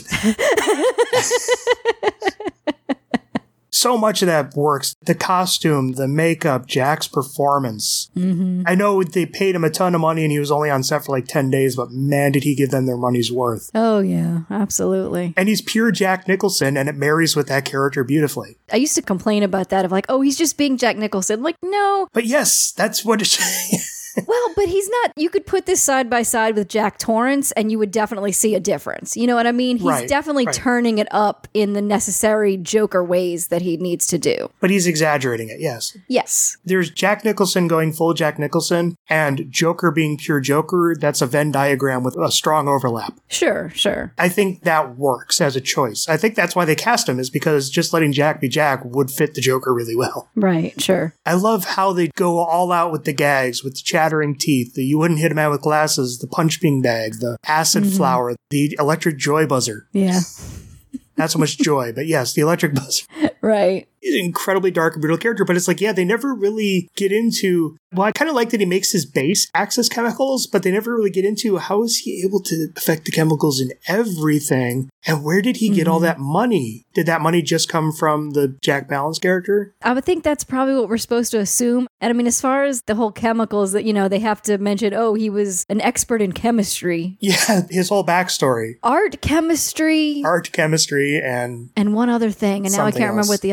So much of that works. The costume, the makeup, Jack's performance. Mm-hmm. I know they paid him a ton of money and he was only on set for like ten days, but man, did he give them their money's worth. Oh, yeah. Absolutely. And he's pure Jack Nicholson and it marries with that character beautifully. I used to complain about that of like, oh, he's just being Jack Nicholson. Like, no. But yes, that's what it's... Well, but he's not. You could put this side by side with Jack Torrance and you would definitely see a difference. You know what I mean? He's Right, definitely right. turning it up in the necessary Joker ways that he needs to do. But he's exaggerating it, yes. Yes. There's Jack Nicholson going full Jack Nicholson and Joker being pure Joker. That's a Venn diagram with a strong overlap. Sure, sure. I think that works as a choice. I think that's why they cast him, is because just letting Jack be Jack would fit the Joker really well. Right, sure. I love how they go all out with the gags, with the chattering teeth, the you wouldn't hit a man with glasses, the punch bean bag, the acid flower, the electric joy buzzer. Yeah. Not so much joy, but yes, the electric buzzer. Right. He's an incredibly dark and brutal character, but it's like, yeah, they never really get into... Well, I kind of like that he makes his base access chemicals, but they never really get into how is he able to affect the chemicals in everything, and where did he get all that money? Did that money just come from the Jack Palance character? I would think that's probably what we're supposed to assume. And I mean, as far as the whole chemicals that, you know, they have to mention, oh, he was an expert in chemistry. Yeah, his whole backstory. Art chemistry. Art, chemistry, and And one other thing. And now I Something can't remember else. what the other one was.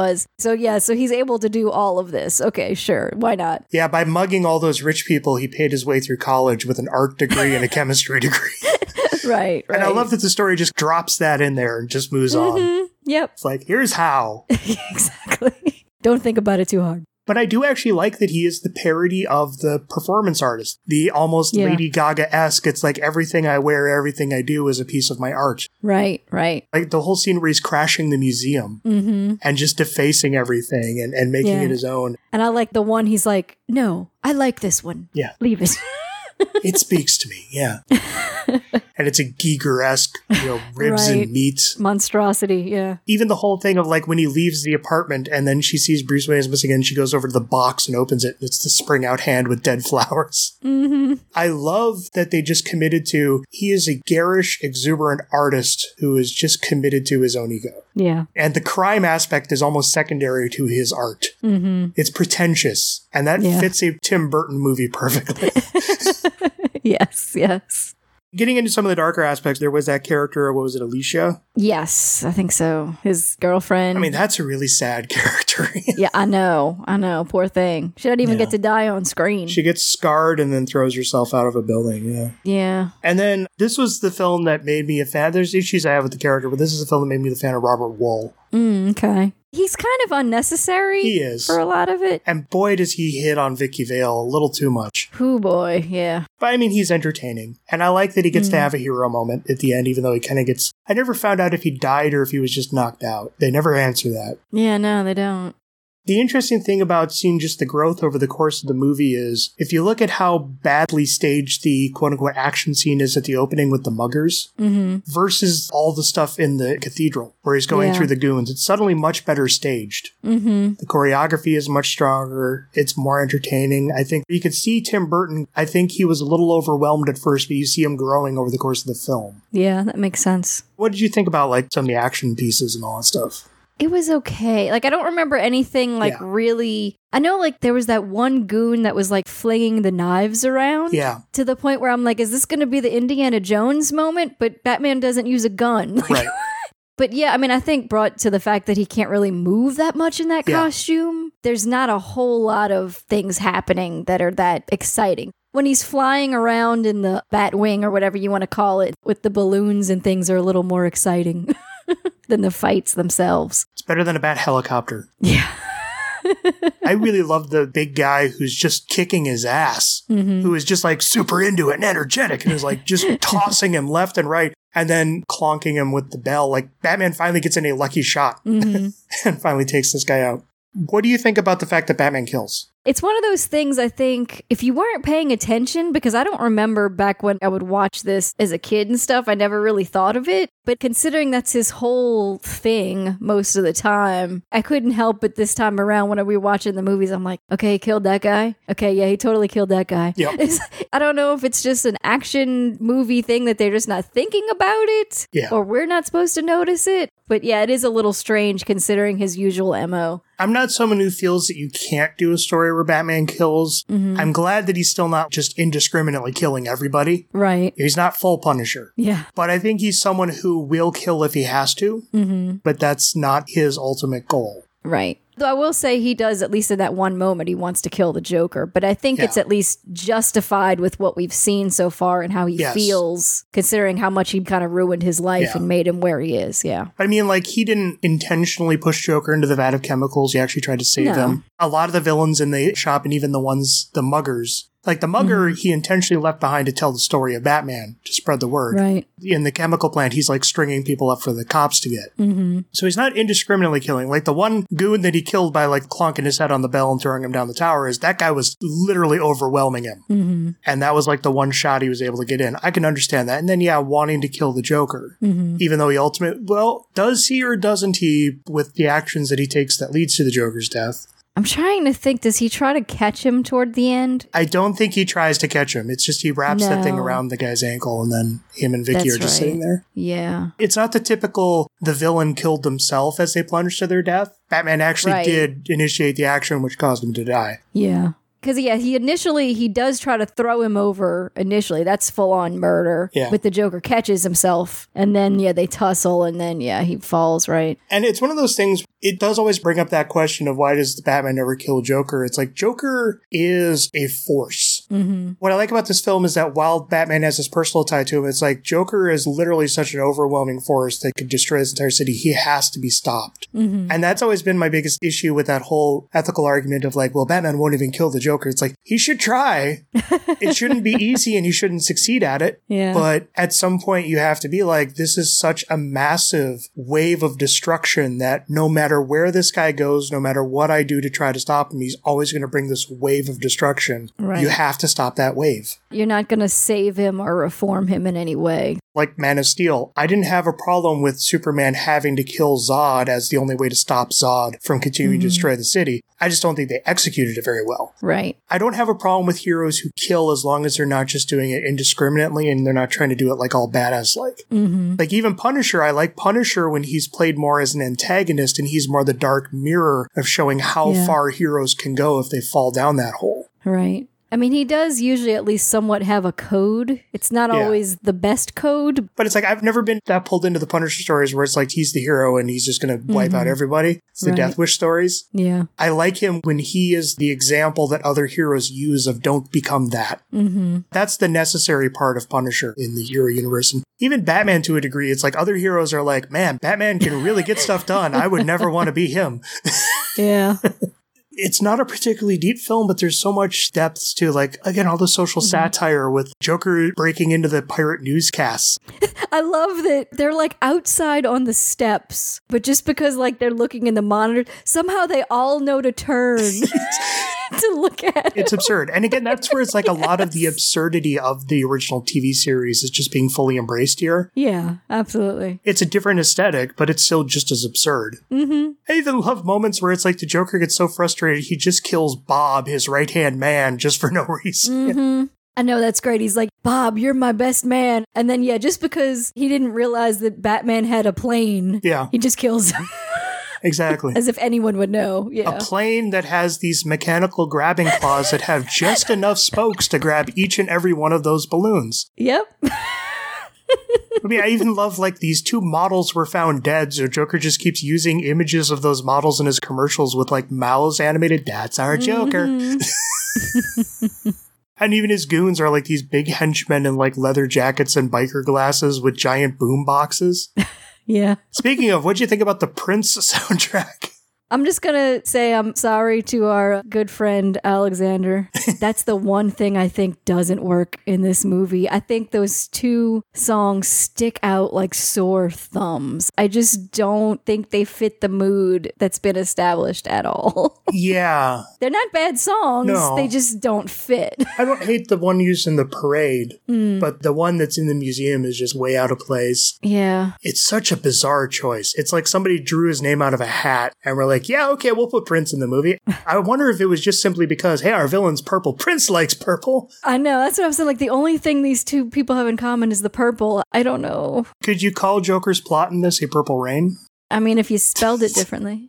was. So yeah, so he's able to do all of this. Okay, sure. Why not? Yeah, by mugging all those rich people, he paid his way through college with an art degree and a chemistry degree. Right, right. And I love that the story just drops that in there and just moves mm-hmm. on. Yep. It's like, here's how. Exactly. Don't think about it too hard. But I do actually like that he is the parody of the performance artist. The almost Yeah. Lady Gaga-esque, it's like everything I wear, everything I do is a piece of my art. Right, right. Like the whole scene where he's crashing the museum Mm-hmm. and just defacing everything and, and making Yeah. it his own. And I like the one he's like, no, I like this one. Yeah. Leave it. It speaks to me, yeah. And it's a Giger-esque, you know, ribs Right. and meat. Monstrosity, yeah. Even the whole thing of like when he leaves the apartment and then she sees Bruce Wayne is missing and she goes over to the box and opens it. It's the spring out hand with dead flowers. Mm-hmm. I love that they just committed to, he is a garish, exuberant artist who is just committed to his own ego. Yeah. And the crime aspect is almost secondary to his art. Mm-hmm. It's pretentious. And that Yeah. fits a Tim Burton movie perfectly. Yes, yes. Getting into some of the darker aspects, there was that character, what was it, Alicia? Yes, I think so. His girlfriend. I mean, that's a really sad character. yeah, I know. I know. Poor thing. She didn't even Yeah. get to die on screen. She gets scarred and then throws herself out of a building, yeah. yeah. And then this was the film that made me a fan. There's issues I have with the character, but this is the film that made me the fan of Robert Wuhl. Mm, okay. He's kind of unnecessary. He is. For a lot of it. And boy, does he hit on Vicky Vale a little too much. Hoo boy, yeah. But I mean, he's entertaining. And I like that he gets Mm. to have a hero moment at the end, even though he kind of gets... I never found out if he died or if he was just knocked out. They never answer that. Yeah, no, they don't. The interesting thing about seeing just the growth over the course of the movie is, if you look at how badly staged the quote-unquote action scene is at the opening with the muggers, Mm-hmm. versus all the stuff in the cathedral, where he's going Yeah. through the goons, it's suddenly much better staged. Mm-hmm. The choreography is much stronger. It's more entertaining. I think you could see Tim Burton, I think he was a little overwhelmed at first, but you see him growing over the course of the film. Yeah, that makes sense. What did you think about, like, some of the action pieces and all that stuff? It was okay. Like, I don't remember anything, like, Yeah. really... I know, like, there was that one goon that was, like, flinging the knives around. Yeah. To the point where I'm like, is this going to be the Indiana Jones moment? But Batman doesn't use a gun. Like, Right. But yeah, I mean, I think brought to the fact that he can't really move that much in that Yeah. costume, there's not a whole lot of things happening that are that exciting. When he's flying around in the Batwing or whatever you want to call it, with the balloons and things are a little more exciting than the fights themselves. It's better than a bat helicopter. Yeah. I really love the big guy who's just kicking his ass, Mm-hmm. who is just like super into it and energetic and is like just tossing him left and right and then clonking him with the bell. Like Batman finally gets in a lucky shot Mm-hmm. and finally takes this guy out. What do you think about the fact that Batman kills? It's one of those things, I think, if you weren't paying attention, because I don't remember back when I would watch this as a kid and stuff, I never really thought of it. But considering that's his whole thing most of the time, I couldn't help but this time around when we were watching the movies, I'm like, okay, he killed that guy. Okay, yeah, he totally killed that guy. Yep. It's- I don't know if it's just an action movie thing that they're just not thinking about it, Yeah. or we're not supposed to notice it. But yeah, it is a little strange considering his usual M O. I'm not someone who feels that you can't do a story where Batman kills. Mm-hmm. I'm glad that he's still not just indiscriminately killing everybody. Right. He's not full Punisher. Yeah. But I think he's someone who will kill if he has to, Mm-hmm. but that's not his ultimate goal. Right. Though I will say he does, at least in that one moment, he wants to kill the Joker. But I think Yeah. it's at least justified with what we've seen so far and how he Yes. feels, considering how much he kind of ruined his life Yeah. and made him where he is. Yeah. I mean, like, he didn't intentionally push Joker into the vat of chemicals. He actually tried to save No. him. A lot of the villains in the shop, and even the ones, the muggers, like the mugger, Mm-hmm. he intentionally left behind to tell the story of Batman, to spread the word. Right. In the chemical plant, he's like stringing people up for the cops to get. Mm-hmm. So he's not indiscriminately killing. Like the one goon that he killed by like clonking his head on the bell and throwing him down the tower is that guy was literally overwhelming him. Mm-hmm. And that was like the one shot he was able to get in. I can understand that. And then, yeah, wanting to kill the Joker. Mm-hmm. Even though he ultimately, well, does he or doesn't he with the actions that he takes that leads to the Joker's death? I'm trying to think, does he try to catch him toward the end? I don't think he tries to catch him. It's just he wraps that thing No. around the guy's ankle and then him and Vicky That's are just right. sitting there. Yeah. It's not the typical the villain killed themselves as they plunged to their death. Batman actually Right. did initiate the action which caused him to die. Yeah. Because, yeah, he initially, he does try to throw him over initially. That's full-on murder. Yeah. But the Joker catches himself, and then, yeah, they tussle, and then, yeah, he falls, right? And it's one of those things, it does always bring up that question of why does Batman never kill Joker? It's like, Joker is a force. Mm-hmm. What I like about this film is that while Batman has his personal tie to him, it's like Joker is literally such an overwhelming force that could destroy this entire city. He has to be stopped. Mm-hmm. And that's always been my biggest issue with that whole ethical argument of like, well, Batman won't even kill the Joker. It's like, he should try. It shouldn't be easy and he shouldn't succeed at it. Yeah. But at some point you have to be like, this is such a massive wave of destruction that no matter where this guy goes, no matter what I do to try to stop him, he's always going to bring this wave of destruction. Right. You have to stop that wave. You're not going to save him or reform him in any way. Like Man of Steel, I didn't have a problem with Superman having to kill Zod as the only way to stop Zod from continuing Mm-hmm. to destroy the city. I just don't think they executed it very well. Right. I don't have a problem with heroes who kill as long as they're not just doing it indiscriminately and they're not trying to do it like all badass like. Mm-hmm. Like even Punisher, I like Punisher when he's played more as an antagonist and he's more the dark mirror of showing how Yeah. far heroes can go if they fall down that hole. Right. I mean, he does usually at least somewhat have a code. It's not Yeah. always the best code. But it's like, I've never been that pulled into the Punisher stories where it's like he's the hero and he's just going to wipe out everybody. It's the Right. Death Wish stories. Yeah. I like him when he is the example that other heroes use of don't become that. Mm-hmm. That's the necessary part of Punisher in the hero universe. And even Batman to a degree, it's like other heroes are like, man, Batman can really get stuff done. I would never want to be him. Yeah. It's not a particularly deep film, but there's so much depth to, like, again, all the social Mm-hmm. satire with Joker breaking into the pirate newscasts. I love that they're like outside on the steps, but just because like they're looking in the monitor, somehow they all know to turn to look at it. It's absurd. And again, that's where it's like a lot of the absurdity of the original T V series is just being fully embraced here. Yeah, absolutely. It's a different aesthetic, but it's still just as absurd. Mm-hmm. I even love moments where it's like the Joker gets so frustrated, he just kills Bob, his right-hand man, just for no reason. Mm-hmm. I know, that's great. He's like, Bob, you're my best man. And then, yeah, just because he didn't realize that Batman had a plane, Yeah, he just kills him. exactly. As if anyone would know. Yeah. A plane that has these mechanical grabbing claws that have just enough spokes to grab each and every one of those balloons. Yep. I mean, I even love, like, these two models were found dead, so Joker just keeps using images of those models in his commercials with, like, mouths animated. That's our Joker. Mm-hmm. And even his goons are, like, these big henchmen in, like, leather jackets and biker glasses with giant boom boxes. Yeah. Speaking of, what'd you think about the Prince soundtrack? I'm just going to say I'm sorry to our good friend Alexander. That's the one thing I think doesn't work in this movie. I think those two songs stick out like sore thumbs. I just don't think they fit the mood that's been established at all. Yeah. They're not bad songs. No. They just don't fit. I don't hate the one used in the parade, Mm. but the one that's in the museum is just way out of place. Yeah. It's such a bizarre choice. It's like somebody drew his name out of a hat and we're like, yeah, okay, we'll put Prince in the movie. I wonder if it was just simply because, hey, our villain's purple. Prince likes purple. I know. That's what I was saying. Like, the only thing these two people have in common is the purple. I don't know. Could you call Joker's plot in this a Purple Rain? I mean, if you spelled it differently.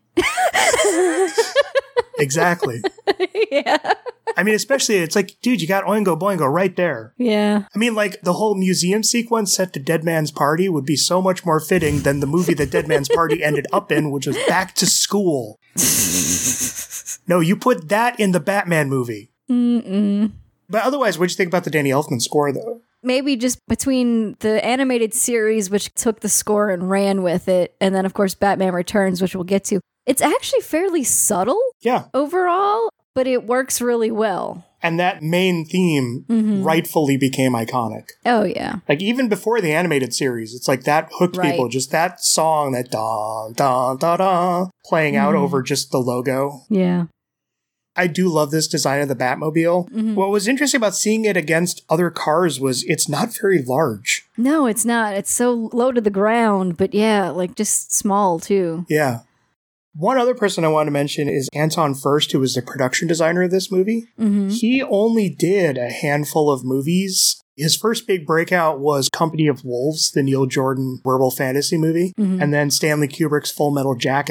Exactly. Yeah. I mean, especially, it's like, dude, you got Oingo Boingo right there. Yeah. I mean, like, the whole museum sequence set to Dead Man's Party would be so much more fitting than the movie that Dead Man's Party ended up in, which was Back to School. No, you put that in the Batman movie. Mm-mm. But otherwise, what'd you think about the Danny Elfman score, though? Maybe just between the animated series, which took the score and ran with it, and then, of course, Batman Returns, which we'll get to. It's actually fairly subtle Yeah. overall, but it works really well. And that main theme Mhm. rightfully became iconic. Oh, yeah. Like, even before the animated series, it's like that hooked Right. people. Just that song, that da da da da, playing out Mhm. over just the logo. Yeah. I do love this design of the Batmobile. Mhm. What was interesting about seeing it against other cars was it's not very large. No, it's not. It's so low to the ground, but yeah, like just small too. Yeah. One other person I want to mention is Anton Furst, who was the production designer of this movie. Mm-hmm. He only did a handful of movies. His first big breakout was Company of Wolves, the Neil Jordan werewolf fantasy movie, Mhm. and then Stanley Kubrick's Full Metal Jacket.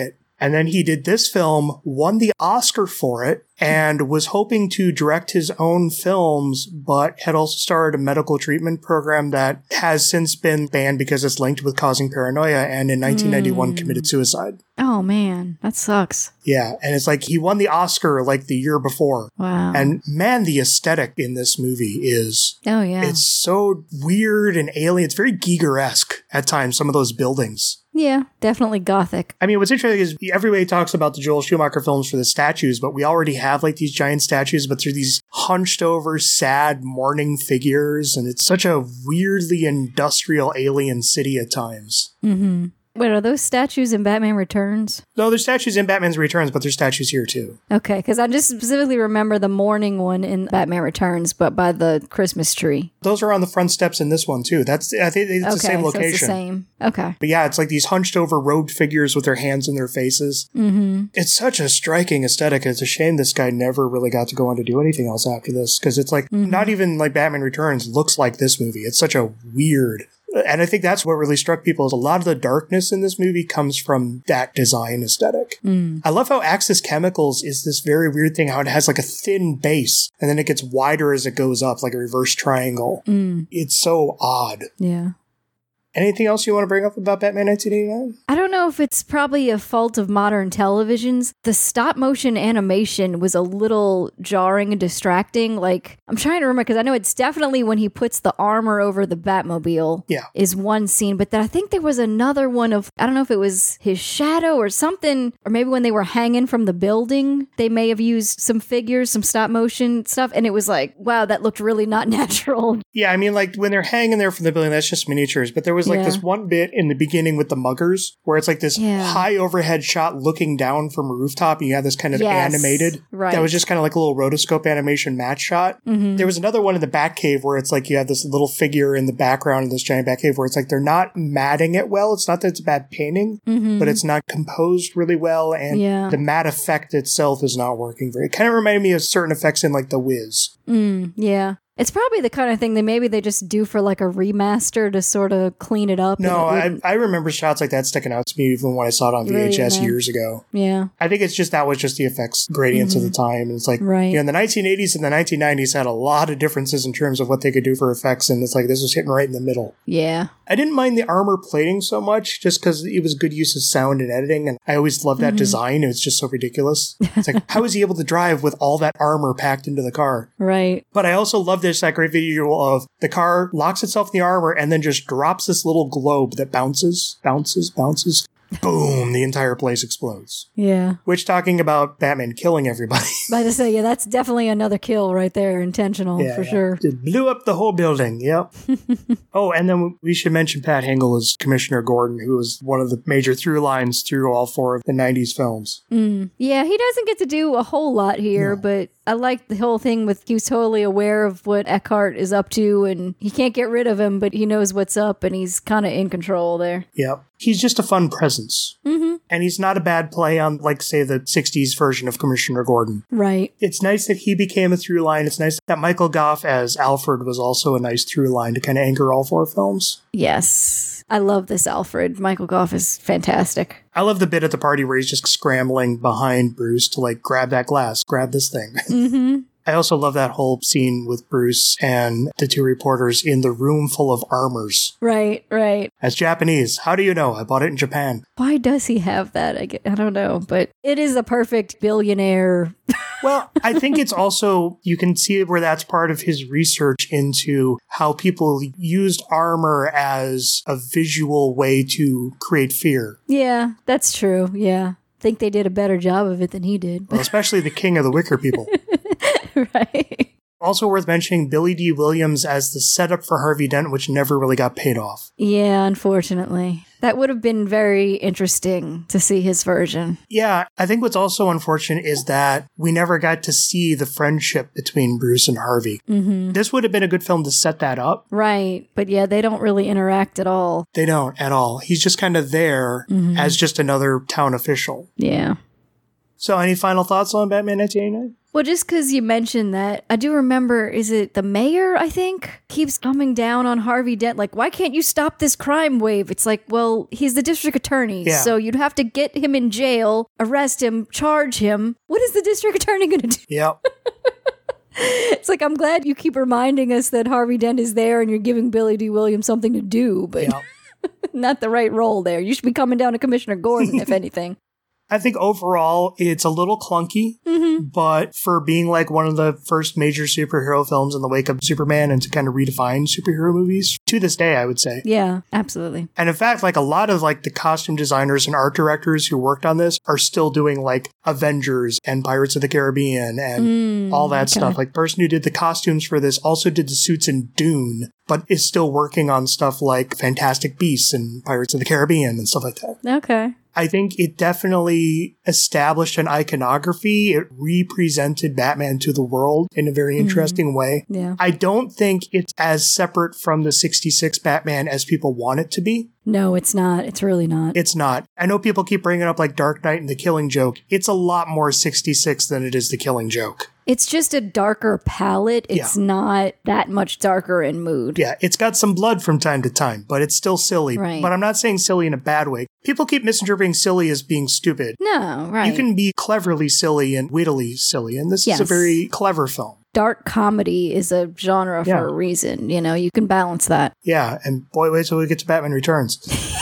And then he did this film, won the Oscar for it, and was hoping to direct his own films, but had also started a medical treatment program that has since been banned because it's linked with causing paranoia, and in nineteen ninety-one mm. committed suicide. Oh, man. That sucks. Yeah, and it's like he won the Oscar like the year before. Wow. And man, the aesthetic in this movie is... Oh, yeah. It's so weird and alien. It's very Giger-esque at times, some of those buildings. Yeah, definitely gothic. I mean, what's interesting is everybody talks about the Joel Schumacher films for the statues, but we already have like these giant statues, but they're these hunched over, sad, mourning figures, and it's such a weirdly industrial alien city at times. Mm-hmm. Wait, are those statues in Batman Returns? No, there's statues in Batman's Returns, but there's statues here too. Okay, because I just specifically remember the morning one in Batman Returns, but by the Christmas tree. Those are on the front steps in this one too. That's I think it's okay, the same location. So it's the same. Okay. But yeah, it's like these hunched over robed figures with their hands in their faces. Mm-hmm. It's such a striking aesthetic. It's a shame this guy never really got to go on to do anything else after this, because it's like mm-hmm. not even like Batman Returns looks like this movie. It's such a weird... And I think that's what really struck people is a lot of the darkness in this movie comes from that design aesthetic. Mm. I love how Axis Chemicals is this very weird thing, how it has like a thin base and then it gets wider as it goes up, like a reverse triangle. Mm. It's so odd. Yeah. Anything else you want to bring up about Batman nineteen eighty-nine? I don't know if it's probably a fault of modern televisions. The stop motion animation was a little jarring and distracting. Like, I'm trying to remember, because I know it's definitely when he puts the armor over the Batmobile yeah. is one scene. But then I think there was another one of, I don't know if it was his shadow or something, or maybe when they were hanging from the building, they may have used some figures, some stop motion stuff. And it was like, wow, that looked really not natural. Yeah, I mean, like when they're hanging there from the building, that's just miniatures. But there was like yeah. this one bit in the beginning with the muggers where it's like this yeah. high overhead shot looking down from a rooftop and you have this kind of yes, animated right. that was just kind of like a little rotoscope animation match shot. Mm-hmm. There was another one in the Batcave where it's like you have this little figure in the background of this giant Batcave where it's like they're not matting it well. It's not that it's a bad painting, mm-hmm. but it's not composed really well, and yeah. the matte effect itself is not working very. It kind of reminded me of certain effects in like The Wiz. Mm, yeah. It's probably the kind of thing that maybe they just do for like a remaster to sort of clean it up. No, I, I remember shots like that sticking out to me even when I saw it on V H S really, years ago. Yeah. I think it's just that was just the effects gradients mm-hmm. of the time. And it's like, right. you know, the nineteen eighties and the nineteen nineties had a lot of differences in terms of what they could do for effects. And it's like, this was hitting right in the middle. Yeah. I didn't mind the armor plating so much just because it was good use of sound and editing. And I always loved that mm-hmm. design. It was just so ridiculous. It's like, how is he able to drive with all that armor packed into the car? Right. But I also love this, that great video of the car locks itself in the armor and then just drops this little globe that bounces, bounces, bounces. Boom, the entire place explodes. Yeah. Which, talking about Batman killing everybody. By to say, yeah, that's definitely another kill right there, intentional, yeah, for yeah. sure. It blew up the whole building, yep. Oh, and then we should mention Pat Hingle as Commissioner Gordon, who was one of the major through lines through all four of the nineties films. Mm. Yeah, he doesn't get to do a whole lot here, no. but I like the whole thing with he was totally aware of what Eckhart is up to, and he can't get rid of him, but he knows what's up, and he's kind of in control there. Yep. He's just a fun presence. Mm-hmm. And he's not a bad play on, like, say, the sixties version of Commissioner Gordon. Right. It's nice that he became a through line. It's nice that Michael Gough as Alfred was also a nice through line to kind of anchor all four films. Yes. I love this Alfred. Michael Gough is fantastic. I love the bit at the party where he's just scrambling behind Bruce to, like, grab that glass, grab this thing. Mm-hmm. I also love that whole scene with Bruce and the two reporters in the room full of armors. Right, right. That's Japanese. How do you know? I bought it in Japan. Why does he have that? I, get, I don't know, but it is a perfect billionaire. Well, I think it's also, you can see where that's part of his research into how people used armor as a visual way to create fear. Yeah, that's true. Yeah. I think they did a better job of it than he did. Well, especially the king of the Wicker people. Right. Also worth mentioning Billy D. Williams as the setup for Harvey Dent, which never really got paid off. Yeah, unfortunately. That would have been very interesting to see his version. Yeah, I think what's also unfortunate is that we never got to see the friendship between Bruce and Harvey. Mm-hmm. This would have been a good film to set that up. Right, but yeah, they don't really interact at all. They don't at all. He's just kind of there mm-hmm. as just another town official. Yeah. So any final thoughts on Batman nineteen eighty-nine? Well, just because you mentioned that, I do remember, is it the mayor, I think, keeps coming down on Harvey Dent? Like, why can't you stop this crime wave? It's like, well, he's the district attorney, Yeah. so you'd have to get him in jail, arrest him, charge him. What is the district attorney going to do? Yep. It's like, I'm glad you keep reminding us that Harvey Dent is there and you're giving Billy D. Williams something to do, but Yep. not the right role there. You should be coming down to Commissioner Gordon, if anything. I think overall it's a little clunky, Mm-hmm. but for being like one of the first major superhero films in the wake of Superman and to kind of redefine superhero movies, to this day, I would say. Yeah, absolutely. And in fact, like a lot of like the costume designers and art directors who worked on this are still doing like Avengers and Pirates of the Caribbean and Mm, all that okay. stuff. Like the person who did the costumes for this also did the suits in Dune, but is still working on stuff like Fantastic Beasts and Pirates of the Caribbean and stuff like that. Okay. I think it definitely established an iconography. It represented Batman to the world in a very interesting way. Yeah. I don't think it's as separate from the sixty-six Batman as people want it to be. No, it's not. It's really not. It's not. I know people keep bringing up like Dark Knight and The Killing Joke. It's a lot more sixty-six than it is The Killing Joke. It's just a darker palette. It's Yeah. not that much darker in mood. Yeah, it's got some blood from time to time, but it's still silly. Right. But I'm not saying silly in a bad way. People keep misinterpreting silly as being stupid. No, right. You can be cleverly silly and wittily silly, and this is Yes. a very clever film. Dark comedy is a genre Yeah. for a reason. You know, you can balance that. Yeah, and boy, wait till we get to Batman Returns.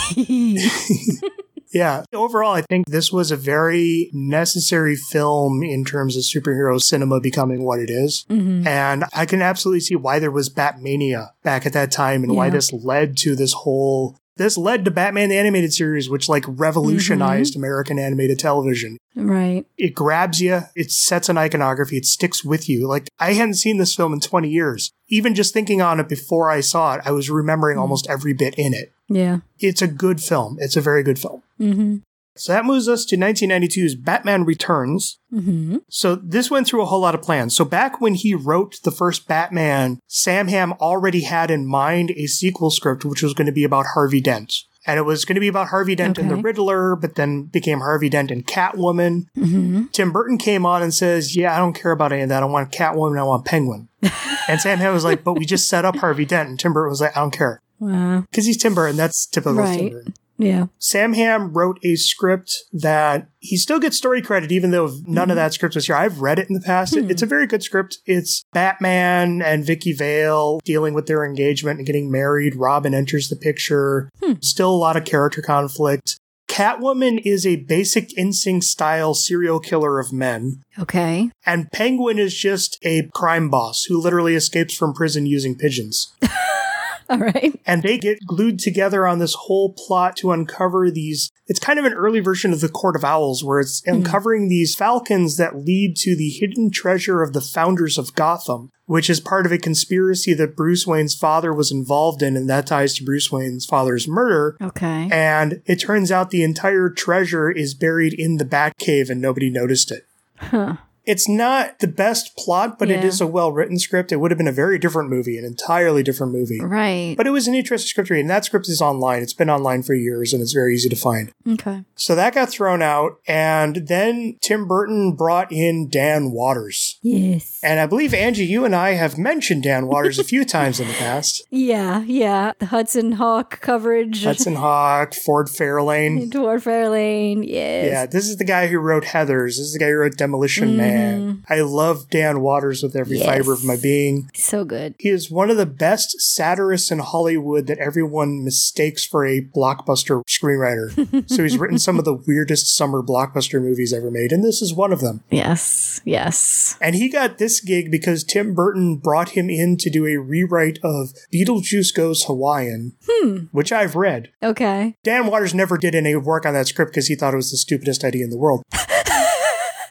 Yeah, overall, I think this was a very necessary film in terms of superhero cinema becoming what it is. Mm-hmm. And I can absolutely see why there was Batmania back at that time and why Yeah. this led to this whole... This led to Batman the Animated Series, which like revolutionized Mm-hmm. American animated television. Right. It grabs you, it sets an iconography, it sticks with you. Like, I hadn't seen this film in twenty years. Even just thinking on it before I saw it, I was remembering Mm. almost every bit in it. Yeah. It's a good film. It's a very good film. Mm-hmm. So that moves us to nineteen ninety-two's Batman Returns. Mm-hmm. So this went through a whole lot of plans. So back when he wrote the first Batman, Sam Hamm already had in mind a sequel script, which was going to be about Harvey Dent. And it was going to be about Harvey Dent and the Okay. Riddler, but then became Harvey Dent and Catwoman. Mm-hmm. Tim Burton came on and says, yeah, I don't care about any of that. I want Catwoman, I want Penguin. And Sam Hamm was like, but we just set up Harvey Dent. And Tim Burton was like, I don't care. Wow. Because he's Tim Burton. That's typical Tim Right. Burton. Yeah. Sam Hamm wrote a script that he still gets story credit, even though none of that script was here. I've read it in the past. It- It's a very good script. It's Batman and Vicky Vale dealing with their engagement and getting married. Robin enters the picture. Still a lot of character conflict. Catwoman is a Basic Instinct style serial killer of men. Okay. And Penguin is just a crime boss who literally escapes from prison using pigeons. All right. And they get glued together on this whole plot to uncover these. It's kind of an early version of the Court of Owls, where it's uncovering these falcons that lead to the hidden treasure of the founders of Gotham, which is part of a conspiracy that Bruce Wayne's father was involved in, and that ties to Bruce Wayne's father's murder. Okay. And it turns out the entire treasure is buried in the Batcave and nobody noticed it. Huh. It's not the best plot, but it Yeah. is a well-written script. It would have been a very different movie, an entirely different movie. Right. But it was an interesting script to read, and that script is online. It's been online for years, and it's very easy to find. Okay. So that got thrown out, and then Tim Burton brought in Dan Waters. Yes. And I believe, Angie, you and I have mentioned Dan Waters a few times in the past. Yeah. Yeah. The Hudson Hawk coverage. Hudson Hawk, Ford Fairlane. Dwarf Fairlane. Yes. Yeah, this is the guy who wrote Heathers. This is the guy who wrote Demolition Man. I love Dan Waters with every Yes. fiber of my being. So good. He is one of the best satirists in Hollywood that everyone mistakes for a blockbuster screenwriter. So he's written some of the weirdest summer blockbuster movies ever made, and this is one of them. Yes. Yes. And he got this gig because Tim Burton brought him in to do a rewrite of Beetlejuice Goes Hawaiian, which I've read. Okay. Dan Waters never did any work on that script because he thought it was the stupidest idea in the world.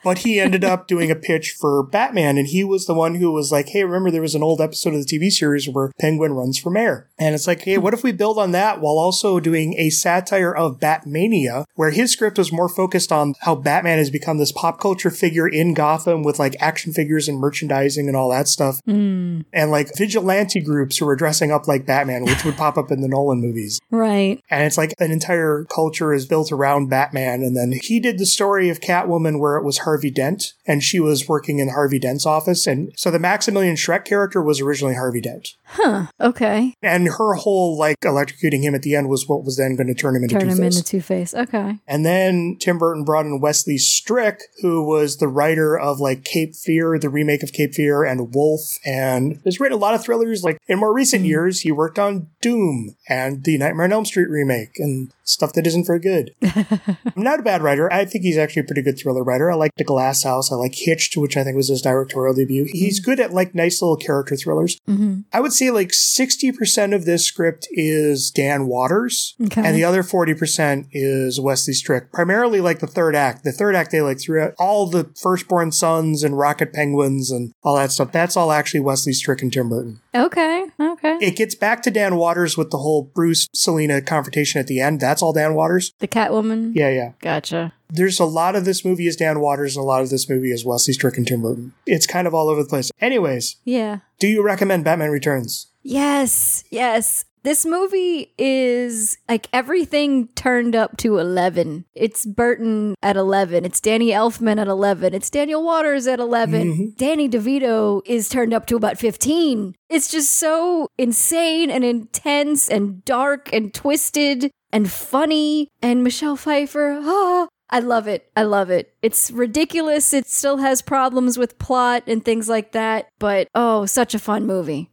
But he ended up doing a pitch for Batman, and he was the one who was like, hey, remember there was an old episode of the T V series where Penguin runs for mayor. And it's like, hey, what if we build on that while also doing a satire of Batmania, where his script was more focused on how Batman has become this pop culture figure in Gotham with like action figures and merchandising and all that stuff. Mm. And like vigilante groups who were dressing up like Batman, which would pop up in the Nolan movies. Right. And it's like an entire culture is built around Batman. And then he did the story of Catwoman where it was Harvey Dent, and she was working in Harvey Dent's office. And so the Maximilian Schreck character was originally Harvey Dent. Huh. Okay. And her whole like electrocuting him at the end was what was then going to turn him into Turn Two-Face. him into Two-Face. Okay. And then Tim Burton brought in Wesley Strick, who was the writer of like Cape Fear, the remake of Cape Fear, and Wolf, and has written a lot of thrillers. Like in more recent mm. years, he worked on Doom and the Nightmare on Elm Street remake and stuff that isn't very good. I'm not a bad writer. I think he's actually a pretty good thriller writer. I like The Glass House. I like Hitched, which I think was his directorial debut. He's good at like nice little character thrillers. Mm-hmm. I would say like sixty percent of this script is Dan Waters, okay. and the other forty percent is Wesley Strick. Primarily like the third act. The third act, they like threw out all the Firstborn Sons and Rocket Penguins and all that stuff. That's all actually Wesley Strick and Tim Burton. Okay, okay. It gets back to Dan Waters with the whole Bruce Selina confrontation at the end. That's all Dan Waters. The Catwoman? Yeah, yeah. Gotcha. There's a lot of this movie is Dan Waters, and a lot of this movie is Wesley Strick and Tim Burton. It's kind of all over the place. Anyways. Yeah. Do you recommend Batman Returns? Yes, yes. This movie is like everything turned up to eleven. It's Burton at eleven. It's Danny Elfman at eleven. It's Daniel Waters at eleven. Mm-hmm. Danny DeVito is turned up to about fifteen. It's just so insane and intense and dark and twisted and funny. And Michelle Pfeiffer, ah, I love it. I love it. It's ridiculous. It still has problems with plot and things like that. But oh, such a fun movie.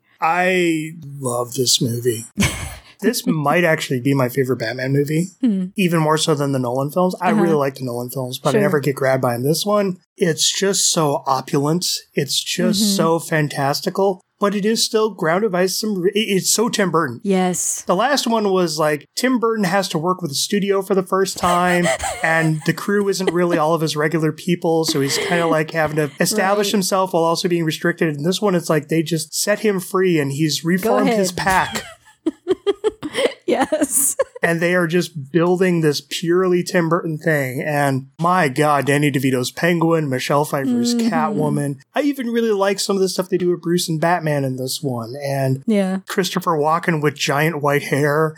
I love this movie. This might actually be my favorite Batman movie, hmm. even more so than the Nolan films. I uh-huh. really like the Nolan films, but sure. I never get grabbed by them. This one, it's just so opulent. It's just mm-hmm. so fantastical, but it is still grounded by some... It's so Tim Burton. Yes. The last one was like, Tim Burton has to work with a studio for the first time, and the crew isn't really all of his regular people, so he's kind of like having to establish right. himself while also being restricted. And this one, it's like they just set him free, and he's reformed his pack. Yes. And they are just building this purely Tim Burton thing. And my God, Danny DeVito's Penguin, Michelle Pfeiffer's mm-hmm. Catwoman. I even really like some of the stuff they do with Bruce and Batman in this one. And yeah. Christopher Walken with giant white hair.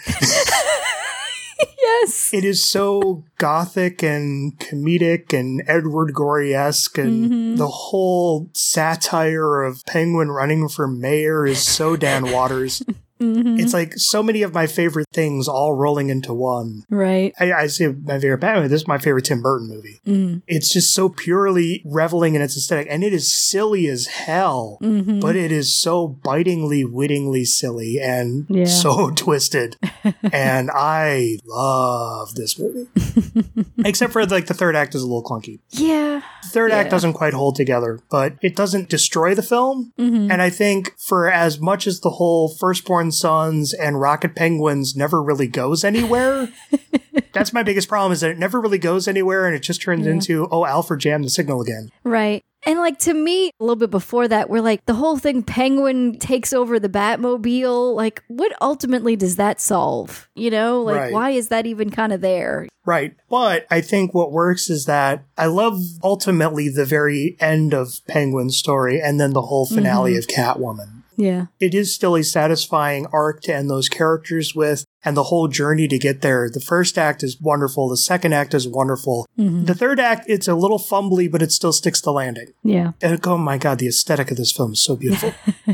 Yes. It is so gothic and comedic and Edward Gorey-esque, and mm-hmm. the whole satire of Penguin running for mayor is so Dan Waters. Mm-hmm. It's like so many of my favorite things all rolling into one. Right. I, I say my favorite Batman. This is my favorite Tim Burton movie. Mm. It's just so purely reveling in its aesthetic, and it is silly as hell, mm-hmm. but it is so bitingly, wittingly silly and yeah. so twisted. And I love this movie. Except for like the third act is a little clunky. Yeah. The third yeah. act doesn't quite hold together, but it doesn't destroy the film. Mm-hmm. And I think for as much as the whole Firstborn Sons and Rocket Penguins never really goes anywhere. That's my biggest problem, is that it never really goes anywhere, and it just turns yeah. into, oh, Alfred jammed the signal again. Right. And like to me, a little bit before that, we're like the whole thing, Penguin takes over the Batmobile. Like, what ultimately does that solve? You know, like right. why is that even kind of there? Right. But I think what works is that I love ultimately the very end of Penguin's story and then the whole finale mm-hmm. of Catwoman. Yeah. It is still a satisfying arc to end those characters with, and the whole journey to get there. The first act is wonderful. The second act is wonderful. Mm-hmm. The third act, it's a little fumbly, but it still sticks the landing. Yeah. And oh my God, the aesthetic of this film is so beautiful.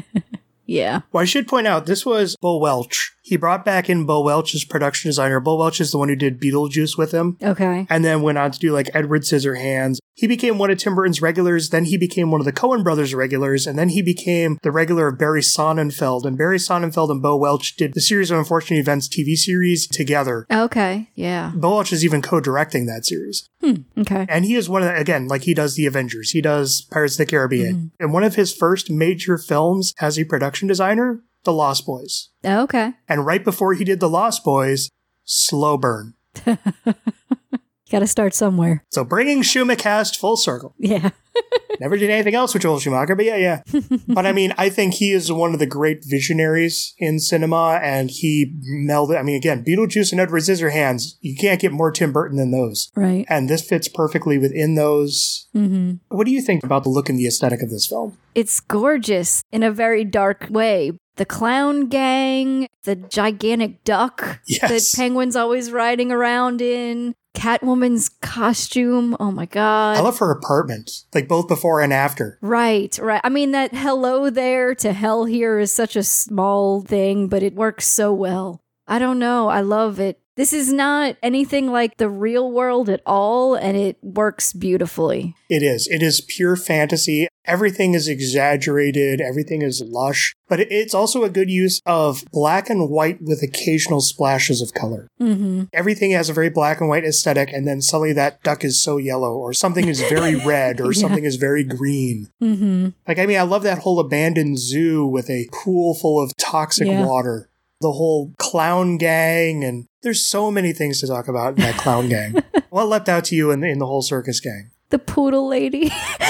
Yeah. Well, I should point out, this was Bo Welch. He brought back in Bo Welch as production designer. Bo Welch is the one who did Beetlejuice with him. Okay. And then went on to do like Edward Scissorhands. He became one of Tim Burton's regulars. Then he became one of the Coen brothers regulars. And then he became the regular of Barry Sonnenfeld. And Barry Sonnenfeld and Bo Welch did the Series of Unfortunate Events T V series together. Okay. Yeah. Bo Welch is even co-directing that series. Hmm. Okay. And he is one of the, again, like he does the Avengers. He does Pirates of the Caribbean. Mm-hmm. And one of his first major films as a production designer, The Lost Boys. Okay. And right before he did The Lost Boys, Slow Burn. You got to start somewhere. So bringing Schumacast full circle. Yeah. Never did anything else with Joel Schumacher, but yeah, yeah. But I mean, I think he is one of the great visionaries in cinema, and he melded, I mean, again, Beetlejuice and Edward Scissorhands, you can't get more Tim Burton than those. Right. And this fits perfectly within those. Mm-hmm. What do you think about the look and the aesthetic of this film? It's gorgeous in a very dark way. The clown gang, the gigantic duck Yes. that Penguin's always riding around in, Catwoman's costume. Oh my God. I love her apartment, like both before and after. Right, right. I mean, that hello there to hell here is such a small thing, but it works so well. I don't know. I love it. This is not anything like the real world at all, and it works beautifully. It is. It is pure fantasy. Everything is exaggerated. Everything is lush. But it's also a good use of black and white with occasional splashes of color. Mm-hmm. Everything has a very black and white aesthetic, and then suddenly that duck is so yellow, or something is very red, or Yeah. something is very green. Mm-hmm. Like, I mean, I love that whole abandoned zoo with a pool full of toxic Yeah. water. The whole clown gang, and there's so many things to talk about in that clown gang. What leapt out to you in the, in the whole circus gang? The poodle lady.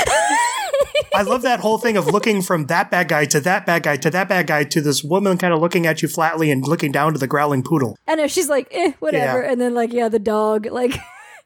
I love that whole thing of looking from that bad guy to that bad guy to that bad guy to this woman kind of looking at you flatly and looking down to the growling poodle. I know, she's like, eh, whatever. Yeah. And then, like, yeah, the dog, like,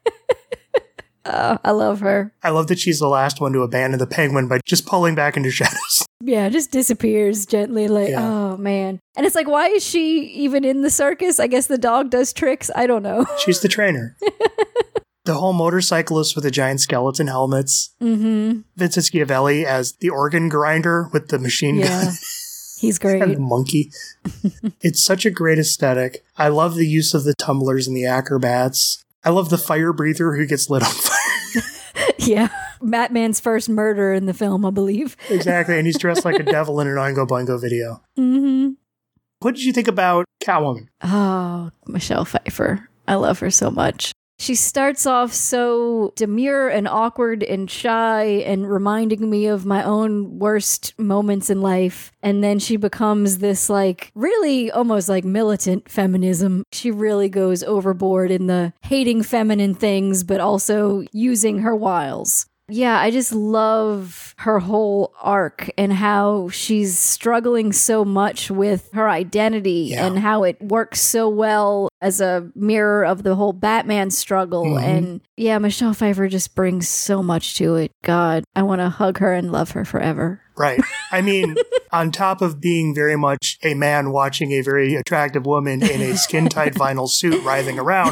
oh, I love her. I love that she's the last one to abandon the penguin by just pulling back into shadows. Yeah, just disappears gently, like, Yeah. oh, man. And it's like, why is she even in the circus? I guess the dog does tricks. I don't know. She's the trainer. The whole motorcyclist with the giant skeleton helmets. Mm-hmm. Vincent Schiavelli as the organ grinder with the machine Yeah. gun. He's great. And the monkey. It's such a great aesthetic. I love the use of the tumblers and the acrobats. I love the fire breather who gets lit on fire. Yeah. Batman's first murder in the film, I believe. Exactly. And he's dressed like a devil in an Oingo Boingo video. Mm-hmm. What did you think about Catwoman? Oh, Michelle Pfeiffer. I love her so much. She starts off so demure and awkward and shy and reminding me of my own worst moments in life. And then she becomes this, like, really almost like militant feminism. She really goes overboard in the hating feminine things, but also using her wiles. Yeah, I just love her whole arc and how she's struggling so much with her identity Yeah. and how it works so well as a mirror of the whole Batman struggle. Mhm. And yeah, Michelle Pfeiffer just brings so much to it. God, I want to hug her and love her forever. Right. I mean, on top of being very much a man watching a very attractive woman in a skin-tight vinyl suit writhing around,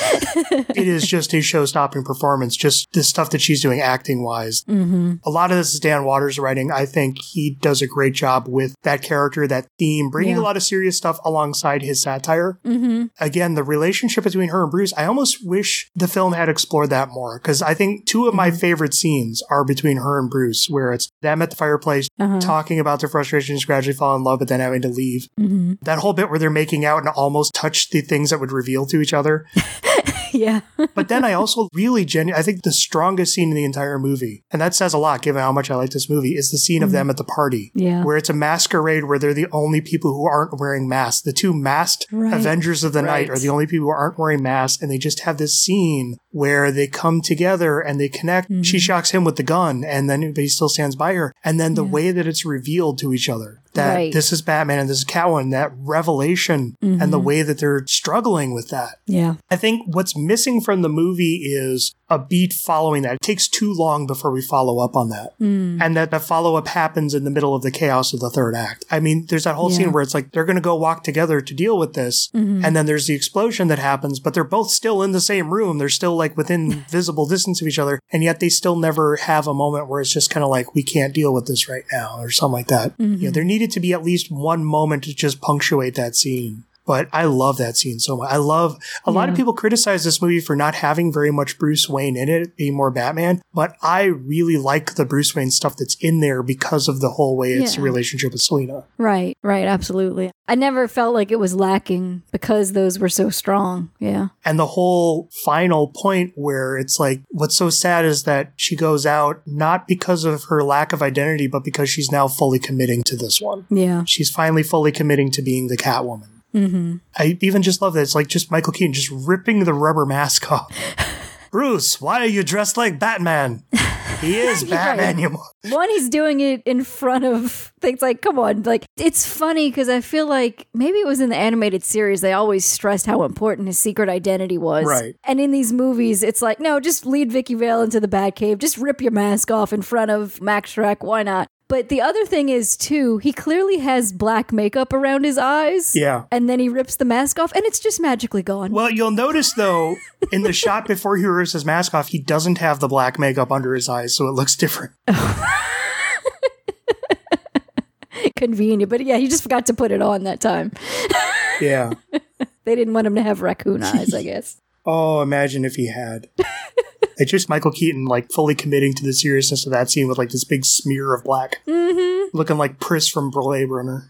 it is just a show-stopping performance, just the stuff that she's doing acting-wise. Mm-hmm. A lot of this is Dan Waters' writing. I think he does a great job with that character, that theme, bringing Yeah. a lot of serious stuff alongside his satire. Mm-hmm. Again, the relationship between her and Bruce, I almost wish the film had explored that more, because I think two of my favorite scenes are between her and Bruce, where it's them at the fireplace Uh-huh. talking about their frustrations, gradually fall in love, but then having to leave. Mm-hmm. That whole bit where they're making out and almost touch the things that would reveal to each other. Yeah. But then I also really genuinely, I think the strongest scene in the entire movie, and that says a lot given how much I like this movie, is the scene of them at the party. Yeah. Where it's a masquerade where they're the only people who aren't wearing masks. The two masked Right. Avengers of the Right. Night are the only people who aren't wearing masks, and they just have this scene where they come together and they connect. Mm-hmm. She shocks him with the gun, and then but he still stands by her. And then the Yeah. way that it's revealed to each other, that Right. this is Batman and this is Catwoman, that revelation and the Mhm. way that they're struggling with that. Yeah. I think what's missing from the movie is a beat following that. It takes too long before we follow up on that. Mm. And that the follow-up happens in the middle of the chaos of the third act. I mean, there's that whole Yeah. scene where it's like they're going to go walk together to deal with this. Mhm. And then there's the explosion that happens, but they're both still in the same room. They're still like within visible distance of each other. And yet they still never have a moment where it's just kind of like, we can't deal with this right now or something like that. Mhm. You know, there needed to be at least one moment to just punctuate that scene. But I love that scene so much. I love, a lot of Yeah. people criticize this movie for not having very much Bruce Wayne in it, being more Batman. But I really like the Bruce Wayne stuff that's in there because of the whole way it's Yeah. a relationship with Selina. Right, right, absolutely. I never felt like it was lacking because those were so strong. Yeah. And the whole final point where it's like, what's so sad is that she goes out not because of her lack of identity, but because she's now fully committing to this one. Yeah. She's finally fully committing to being the Catwoman. Mm-hmm. I even just love that. It's like just Michael Keaton just ripping the rubber mask off. Bruce, why are you dressed like Batman? He is Batman. Right. You One, he's doing it in front of things like, come on. Like, it's funny because I feel like maybe it was in the animated series, they always stressed how important his secret identity was. Right. And in these movies, it's like, no, just lead Vicky Vale into the Batcave. Just rip your mask off in front of Max Schreck. Why not? But the other thing is, too, he clearly has black makeup around his eyes. Yeah. And then he rips the mask off, and it's just magically gone. Well, you'll notice, though, in the shot before he rips his mask off, he doesn't have the black makeup under his eyes, so it looks different. Convenient. But yeah, he just forgot to put it on that time. Yeah. They didn't want him to have raccoon eyes, I guess. Oh, imagine if he had. It's just Michael Keaton, like, fully committing to the seriousness of that scene with, like, this big smear of black. Mm-hmm. Looking like Pris from Blade Runner.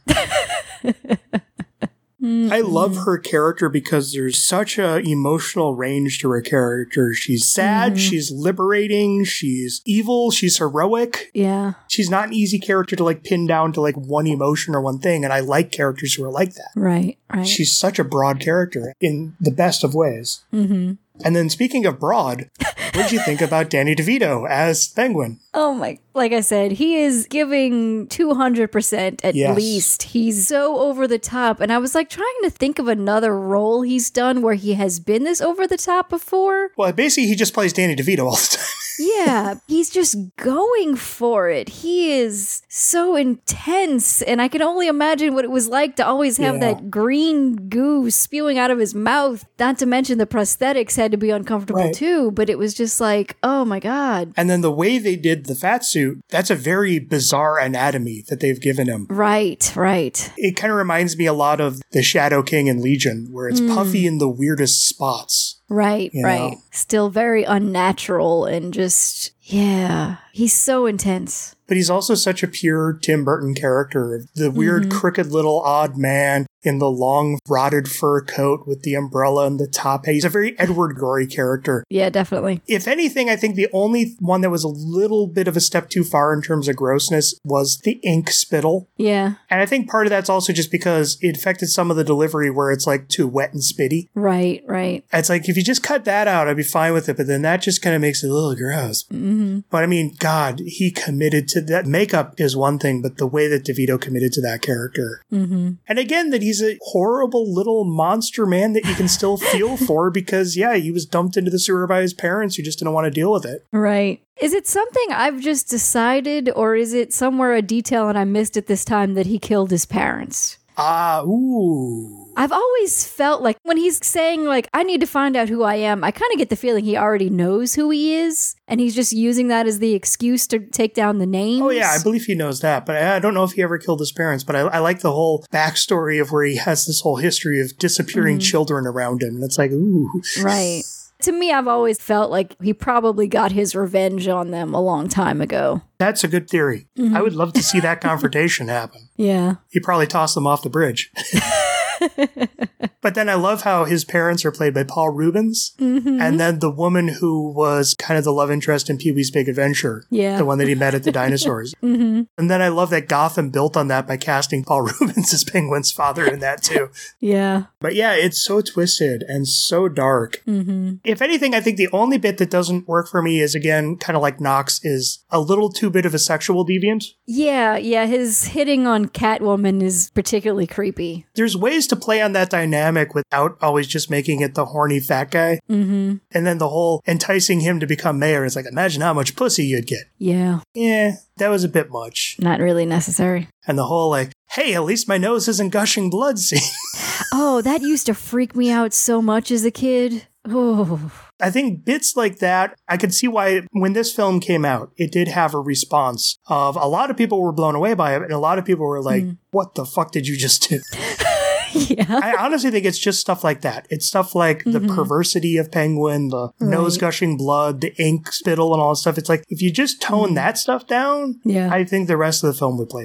Mm-hmm. I love her character because there's such a emotional range to her character. She's sad, mm-hmm. she's liberating, she's evil, she's heroic. Yeah. She's not an easy character to, like, pin down to, like, one emotion or one thing, and I like characters who are like that. Right, right. She's such a broad character in the best of ways. Mm-hmm. And then speaking of broad, what did you think about Danny DeVito as Penguin? Oh my, like I said, he is giving two hundred percent at yes. least. He's so over the top. And I was like trying to think of another role he's done where he has been this over the top before. Well, basically he just plays Danny DeVito all the time. Yeah, he's just going for it. He is so intense, and I can only imagine what it was like to always have yeah. that green goo spewing out of his mouth. Not to mention the prosthetics had to be uncomfortable right. too, but it was just like, oh my God. And then the way they did the fat suit, that's a very bizarre anatomy that they've given him. Right, right. It kind of reminds me a lot of the Shadow King and Legion, where it's mm. puffy in the weirdest spots. Right, you right. know? Still very unnatural and just, yeah, he's so intense. But he's also such a pure Tim Burton character. The weird, mm-hmm. crooked little odd man in the long, rotted fur coat with the umbrella and the top hat. He's a very Edward Gorey character. Yeah, definitely. If anything, I think the only one that was a little bit of a step too far in terms of grossness was the ink spittle. Yeah. And I think part of that's also just because it affected some of the delivery where it's like too wet and spitty. Right, right. It's like, if you just cut that out, I'd be fine with it. But then that just kind of makes it a little gross. Mm-hmm. But I mean, God, he committed to that. Makeup is one thing, but the way that DeVito committed to that character. Mm-hmm. And again, that he's a horrible little monster man that you can still feel for because, yeah, he was dumped into the sewer by his parents who just didn't want to deal with it. Right. Is it something I've just decided, or is it somewhere a detail and I missed it this time that he killed his parents? Ah, ooh. I've always felt like when he's saying, like, I need to find out who I am, I kind of get the feeling he already knows who he is, and he's just using that as the excuse to take down the names. Oh, yeah, I believe he knows that, but I don't know if he ever killed his parents, but I, I like the whole backstory of where he has this whole history of disappearing mm. children around him, and it's like, ooh. Right. To me, I've always felt like he probably got his revenge on them a long time ago. That's a good theory. Mm-hmm. I would love to see that confrontation happen. Yeah. He probably tossed them off the bridge. But then I love how his parents are played by Paul Rubens. Mm-hmm. And then the woman who was kind of the love interest in Pee-wee's Big Adventure. Yeah. The one that he met at the dinosaurs. Mm-hmm. And then I love that Gotham built on that by casting Paul Rubens as Penguin's father in that too. Yeah. But yeah, it's so twisted and so dark. Mm-hmm. If anything, I think the only bit that doesn't work for me is, again, kind of like Knox, is a little too bit of a sexual deviant. Yeah, yeah. His hitting on Catwoman is particularly creepy. There's ways to play on that dynamic without always just making it the horny fat guy. Mm-hmm. And then the whole enticing him to become mayor is like, imagine how much pussy you'd get. Yeah. Yeah, that was a bit much. Not really necessary. And the whole like, hey, at least my nose isn't gushing blood scene. Oh, that used to freak me out so much as a kid. Oh. I think bits like that, I could see why when this film came out, it did have a response of a lot of people were blown away by it, and a lot of people were like, mm. what the fuck did you just do? Yeah. I honestly think it's just stuff like that. It's stuff like mm-hmm. the perversity of Penguin, the right. nose gushing blood, the ink spittle and all that stuff. It's like, if you just tone mm. that stuff down, yeah. I think the rest of the film would play fine.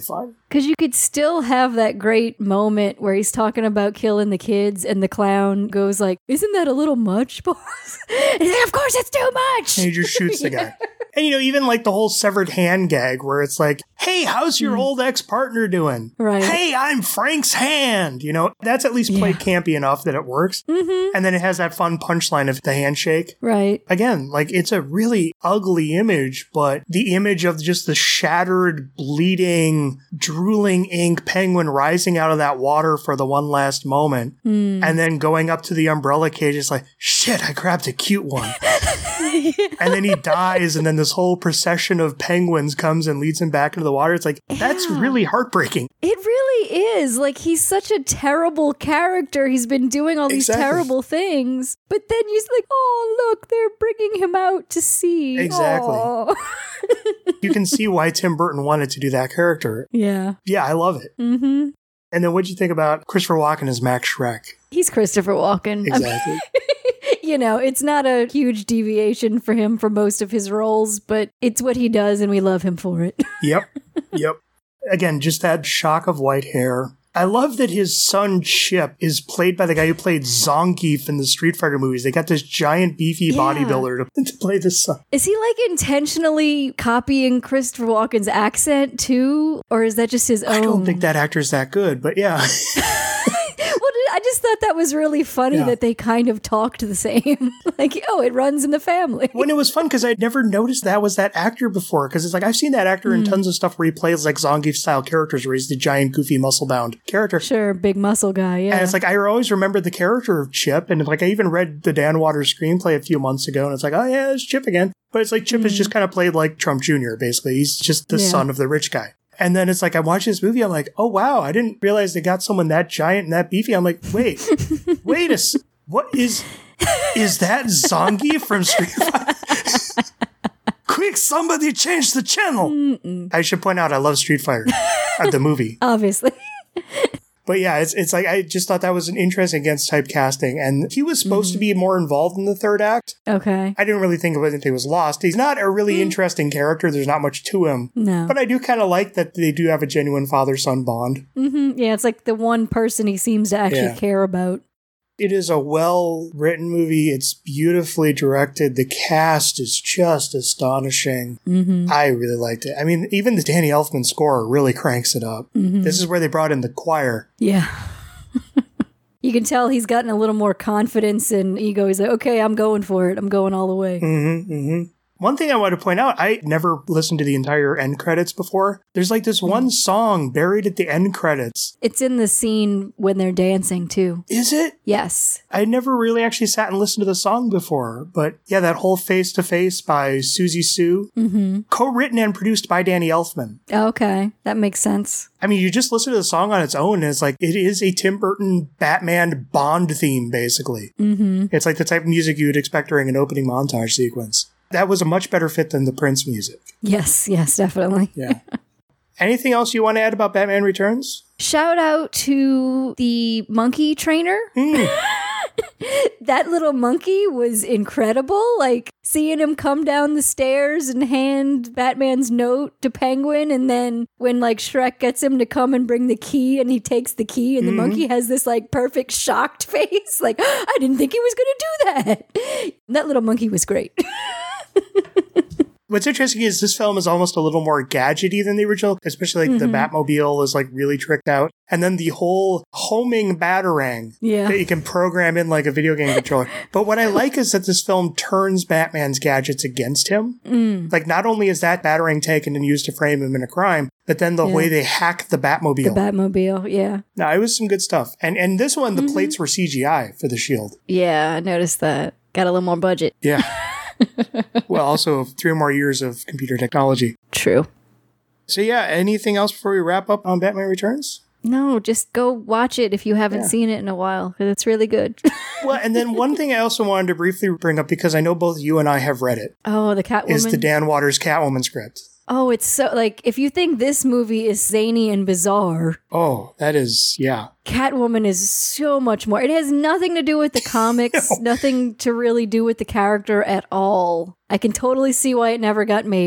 Because you could still have that great moment where he's talking about killing the kids and the clown goes like, isn't that a little much, boss? And he's like, of course it's too much. And he just shoots the guy. And, you know, even like the whole severed hand gag where it's like, hey, how's your mm. old ex-partner doing? Right. Hey, I'm Frank's hand. You know, that's at least played yeah. campy enough that it works. Mm-hmm. And then it has that fun punchline of the handshake. Right. Again, like it's a really ugly image, but the image of just the shattered, bleeding, drooling ink penguin rising out of that water for the one last moment mm. and then going up to the umbrella cage, it's like, shit, I grabbed a cute one. yeah. And then he dies, and then this whole procession of penguins comes and leads him back into the water. It's like, that's yeah. really heartbreaking. It really is. Like, he's such a terrible character. He's been doing all these exactly. terrible things. But then he's like, oh, look, they're bringing him out to sea. Exactly. You can see why Tim Burton wanted to do that character. Yeah. Yeah, I love it. Mm-hmm. And then what'd you think about Christopher Walken as Max Schreck? He's Christopher Walken. Exactly. I mean, you know, it's not a huge deviation for him for most of his roles, but it's what he does and we love him for it. Yep. Yep. Again, just that shock of white hair. I love that his son Chip is played by the guy who played Zangief in the Street Fighter movies. They got this giant beefy yeah. bodybuilder to, to play this son. Is he like intentionally copying Christopher Walken's accent too? Or is that just his own? I don't think that actor's that good, but yeah. I just thought that was really funny yeah. that they kind of talked the same. Like, oh, it runs in the family. When it was fun, because I'd never noticed that was that actor before. Because it's like, I've seen that actor mm. in tons of stuff where he plays like Zangief-style characters, where he's the giant, goofy, muscle-bound character. Sure, big muscle guy, yeah. And it's like, I always remember the character of Chip. And like, I even read the Dan Waters screenplay a few months ago. And it's like, oh yeah, it's Chip again. But it's like, Chip mm. is just kind of played like Trump Junior, basically. He's just the yeah. son of the rich guy. And then it's like, I watch this movie, I'm like, oh, wow, I didn't realize they got someone that giant and that beefy. I'm like, wait, wait a s- what is, is that Zangief from Street Fighter? Quick, somebody change the channel. Mm-mm. I should point out, I love Street Fighter, uh, the movie. Obviously. But yeah, it's it's like, I just thought that was an interesting against typecasting. And he was supposed mm-hmm. to be more involved in the third act. Okay. I didn't really think of anything was lost. He's not a really mm. interesting character. There's not much to him. No. But I do kind of like that they do have a genuine father-son bond. Mm-hmm. Yeah, it's like the one person he seems to actually yeah. care about. It is a well-written movie. It's beautifully directed. The cast is just astonishing. Mm-hmm. I really liked it. I mean, even the Danny Elfman score really cranks it up. Mm-hmm. This is where they brought in the choir. Yeah. You can tell he's gotten a little more confidence and ego. He's like, okay, I'm going for it. I'm going all the way. Mm-hmm, mm-hmm. One thing I want to point out, I never listened to the entire end credits before. There's like this one song buried at the end credits. It's in the scene when they're dancing too. Is it? Yes. I never really actually sat and listened to the song before. But yeah, that whole Face to Face by Susie Sue. Mm-hmm. Co-written and produced by Danny Elfman. Okay. That makes sense. I mean, you just listen to the song on its own and it's like, it is a Tim Burton Batman Bond theme, basically. Mm-hmm. It's like the type of music you would expect during an opening montage sequence. That was a much better fit than the Prince music. Yes, yes, definitely. Yeah. Anything else you want to add about Batman Returns? Shout out to the monkey trainer. Mm. That little monkey was incredible. Like, seeing him come down the stairs and hand Batman's note to Penguin, and then when, like, Shrek gets him to come and bring the key, and he takes the key, and mm-hmm. the monkey has this, like, perfect shocked face. Like, I didn't think he was going to do that. That little monkey was great. What's interesting is this film is almost a little more gadgety than the original, especially like mm-hmm. the Batmobile is like really tricked out. And then the whole homing Batarang yeah. that you can program in like a video game controller. But what I like is that this film turns Batman's gadgets against him. Mm. Like, not only is that Batarang taken and used to frame him in a crime, but then the yeah. way they hack the Batmobile. The Batmobile, yeah. No, it was some good stuff. And and this one, the mm-hmm. plates were C G I for the shield. Yeah, I noticed that. Got a little more budget. Yeah. Well, also three more years of computer technology. True. So yeah, anything else before we wrap up on Batman Returns? No, just go watch it if you haven't yeah. seen it in a while, because it's really good. Well, and then one thing I also wanted to briefly bring up, because I know both you and I have read it. Oh, the Catwoman? Is the Dan Waters Catwoman script. Oh, it's so, like, if you think this movie is zany and bizarre. Oh, that is, yeah. Catwoman is so much more. It has nothing to do with the comics, no. nothing to really do with the character at all. I can totally see why it never got made,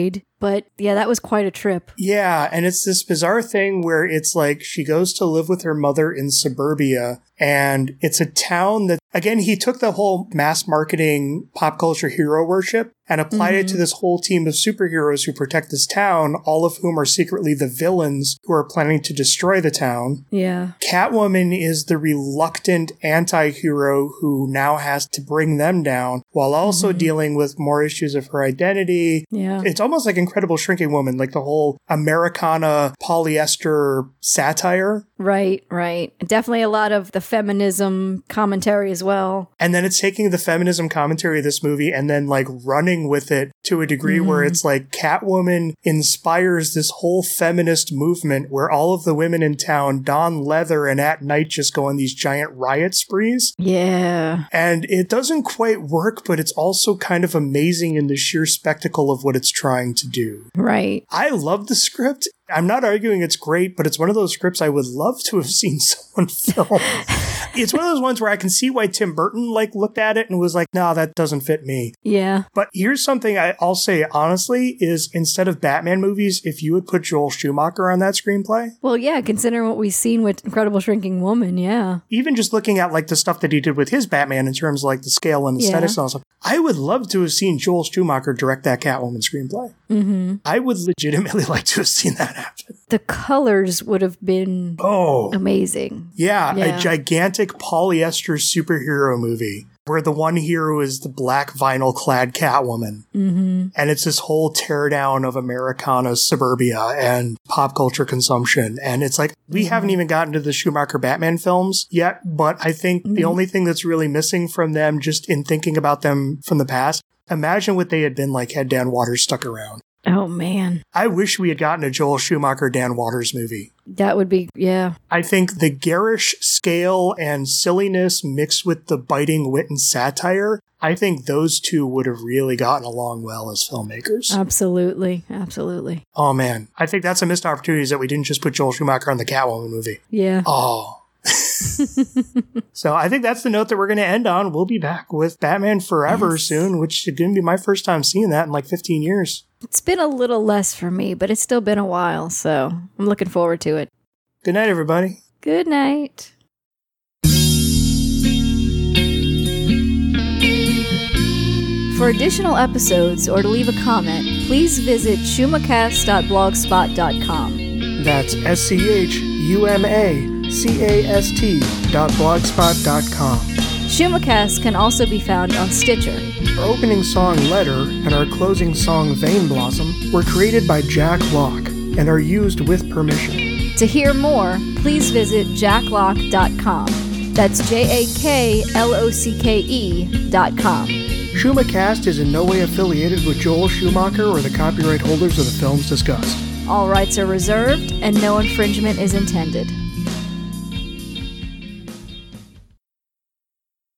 but yeah, that was quite a trip. Yeah, and it's this bizarre thing where it's like she goes to live with her mother in suburbia, and it's a town that, again, he took the whole mass marketing pop culture hero worship and applied mm-hmm. it to this whole team of superheroes who protect this town, all of whom are secretly the villains who are planning to destroy the town. Yeah. Catwoman is the reluctant anti-hero who now has to bring them down while also mm-hmm. dealing with more issues of her identity. Yeah. It's almost like Incredible Shrinking Woman, like the whole Americana polyester satire. Right, right. Definitely a lot of the feminism commentary as well. And then it's taking the feminism commentary of this movie and then like running with it to a degree mm-hmm. where it's like Catwoman inspires this whole feminist movement where all of the women in town don leather and at night just go on these giant riot sprees. Yeah. And it doesn't quite work, but it's also kind of amazing in the sheer spectacle of what it's trying to do. Right. I love the script. I'm not arguing it's great, but it's one of those scripts I would love to have seen someone film. It's one of those ones where I can see why Tim Burton like looked at it and was like, no, that doesn't fit me. Yeah. But here's something I, I'll say honestly is instead of Batman movies, if you would put Joel Schumacher on that screenplay. Well, yeah, considering what we've seen with Incredible Shrinking Woman, yeah. Even just looking at like the stuff that he did with his Batman in terms of like the scale and aesthetics yeah. and all stuff, I would love to have seen Joel Schumacher direct that Catwoman screenplay. Mm-hmm. I would legitimately like to have seen that happen. The colors would have been oh amazing. Yeah, yeah, a gigantic polyester superhero movie where the one hero is the black vinyl clad Catwoman. Mm-hmm. And it's this whole teardown of Americana suburbia and pop culture consumption. And it's like, we mm-hmm. haven't even gotten to the Schumacher Batman films yet, but I think mm-hmm. the only thing that's really missing from them, just in thinking about them from the past, imagine what they had been like had Dan Waters stuck around. Oh, man. I wish we had gotten a Joel Schumacher, Dan Waters movie. That would be, yeah. I think the garish scale and silliness mixed with the biting wit and satire, I think those two would have really gotten along well as filmmakers. Absolutely. Absolutely. Oh, man. I think that's a missed opportunity that we didn't just put Joel Schumacher on the Catwoman movie. Yeah. Oh. So I think that's the note that we're going to end on. We'll be back with Batman Forever yes. soon, which is going to be my first time seeing that in like fifteen years. It's been a little less for me, but it's still been a while, so I'm looking forward to it. Good night, everybody. Good night. For additional episodes or to leave a comment, please visit schumacast dot blogspot dot com. That's S C H U M A C A S T dot blogspot dot com. Schumacast can also be found on Stitcher. Our opening song, Letter, and our closing song, Vein Blossom, were created by Jack Locke and are used with permission. To hear more, please visit jack lock dot com. That's J A K L O C K E dot com. Schumacast is in no way affiliated with Joel Schumacher or the copyright holders of the films discussed. All rights are reserved, and no infringement is intended.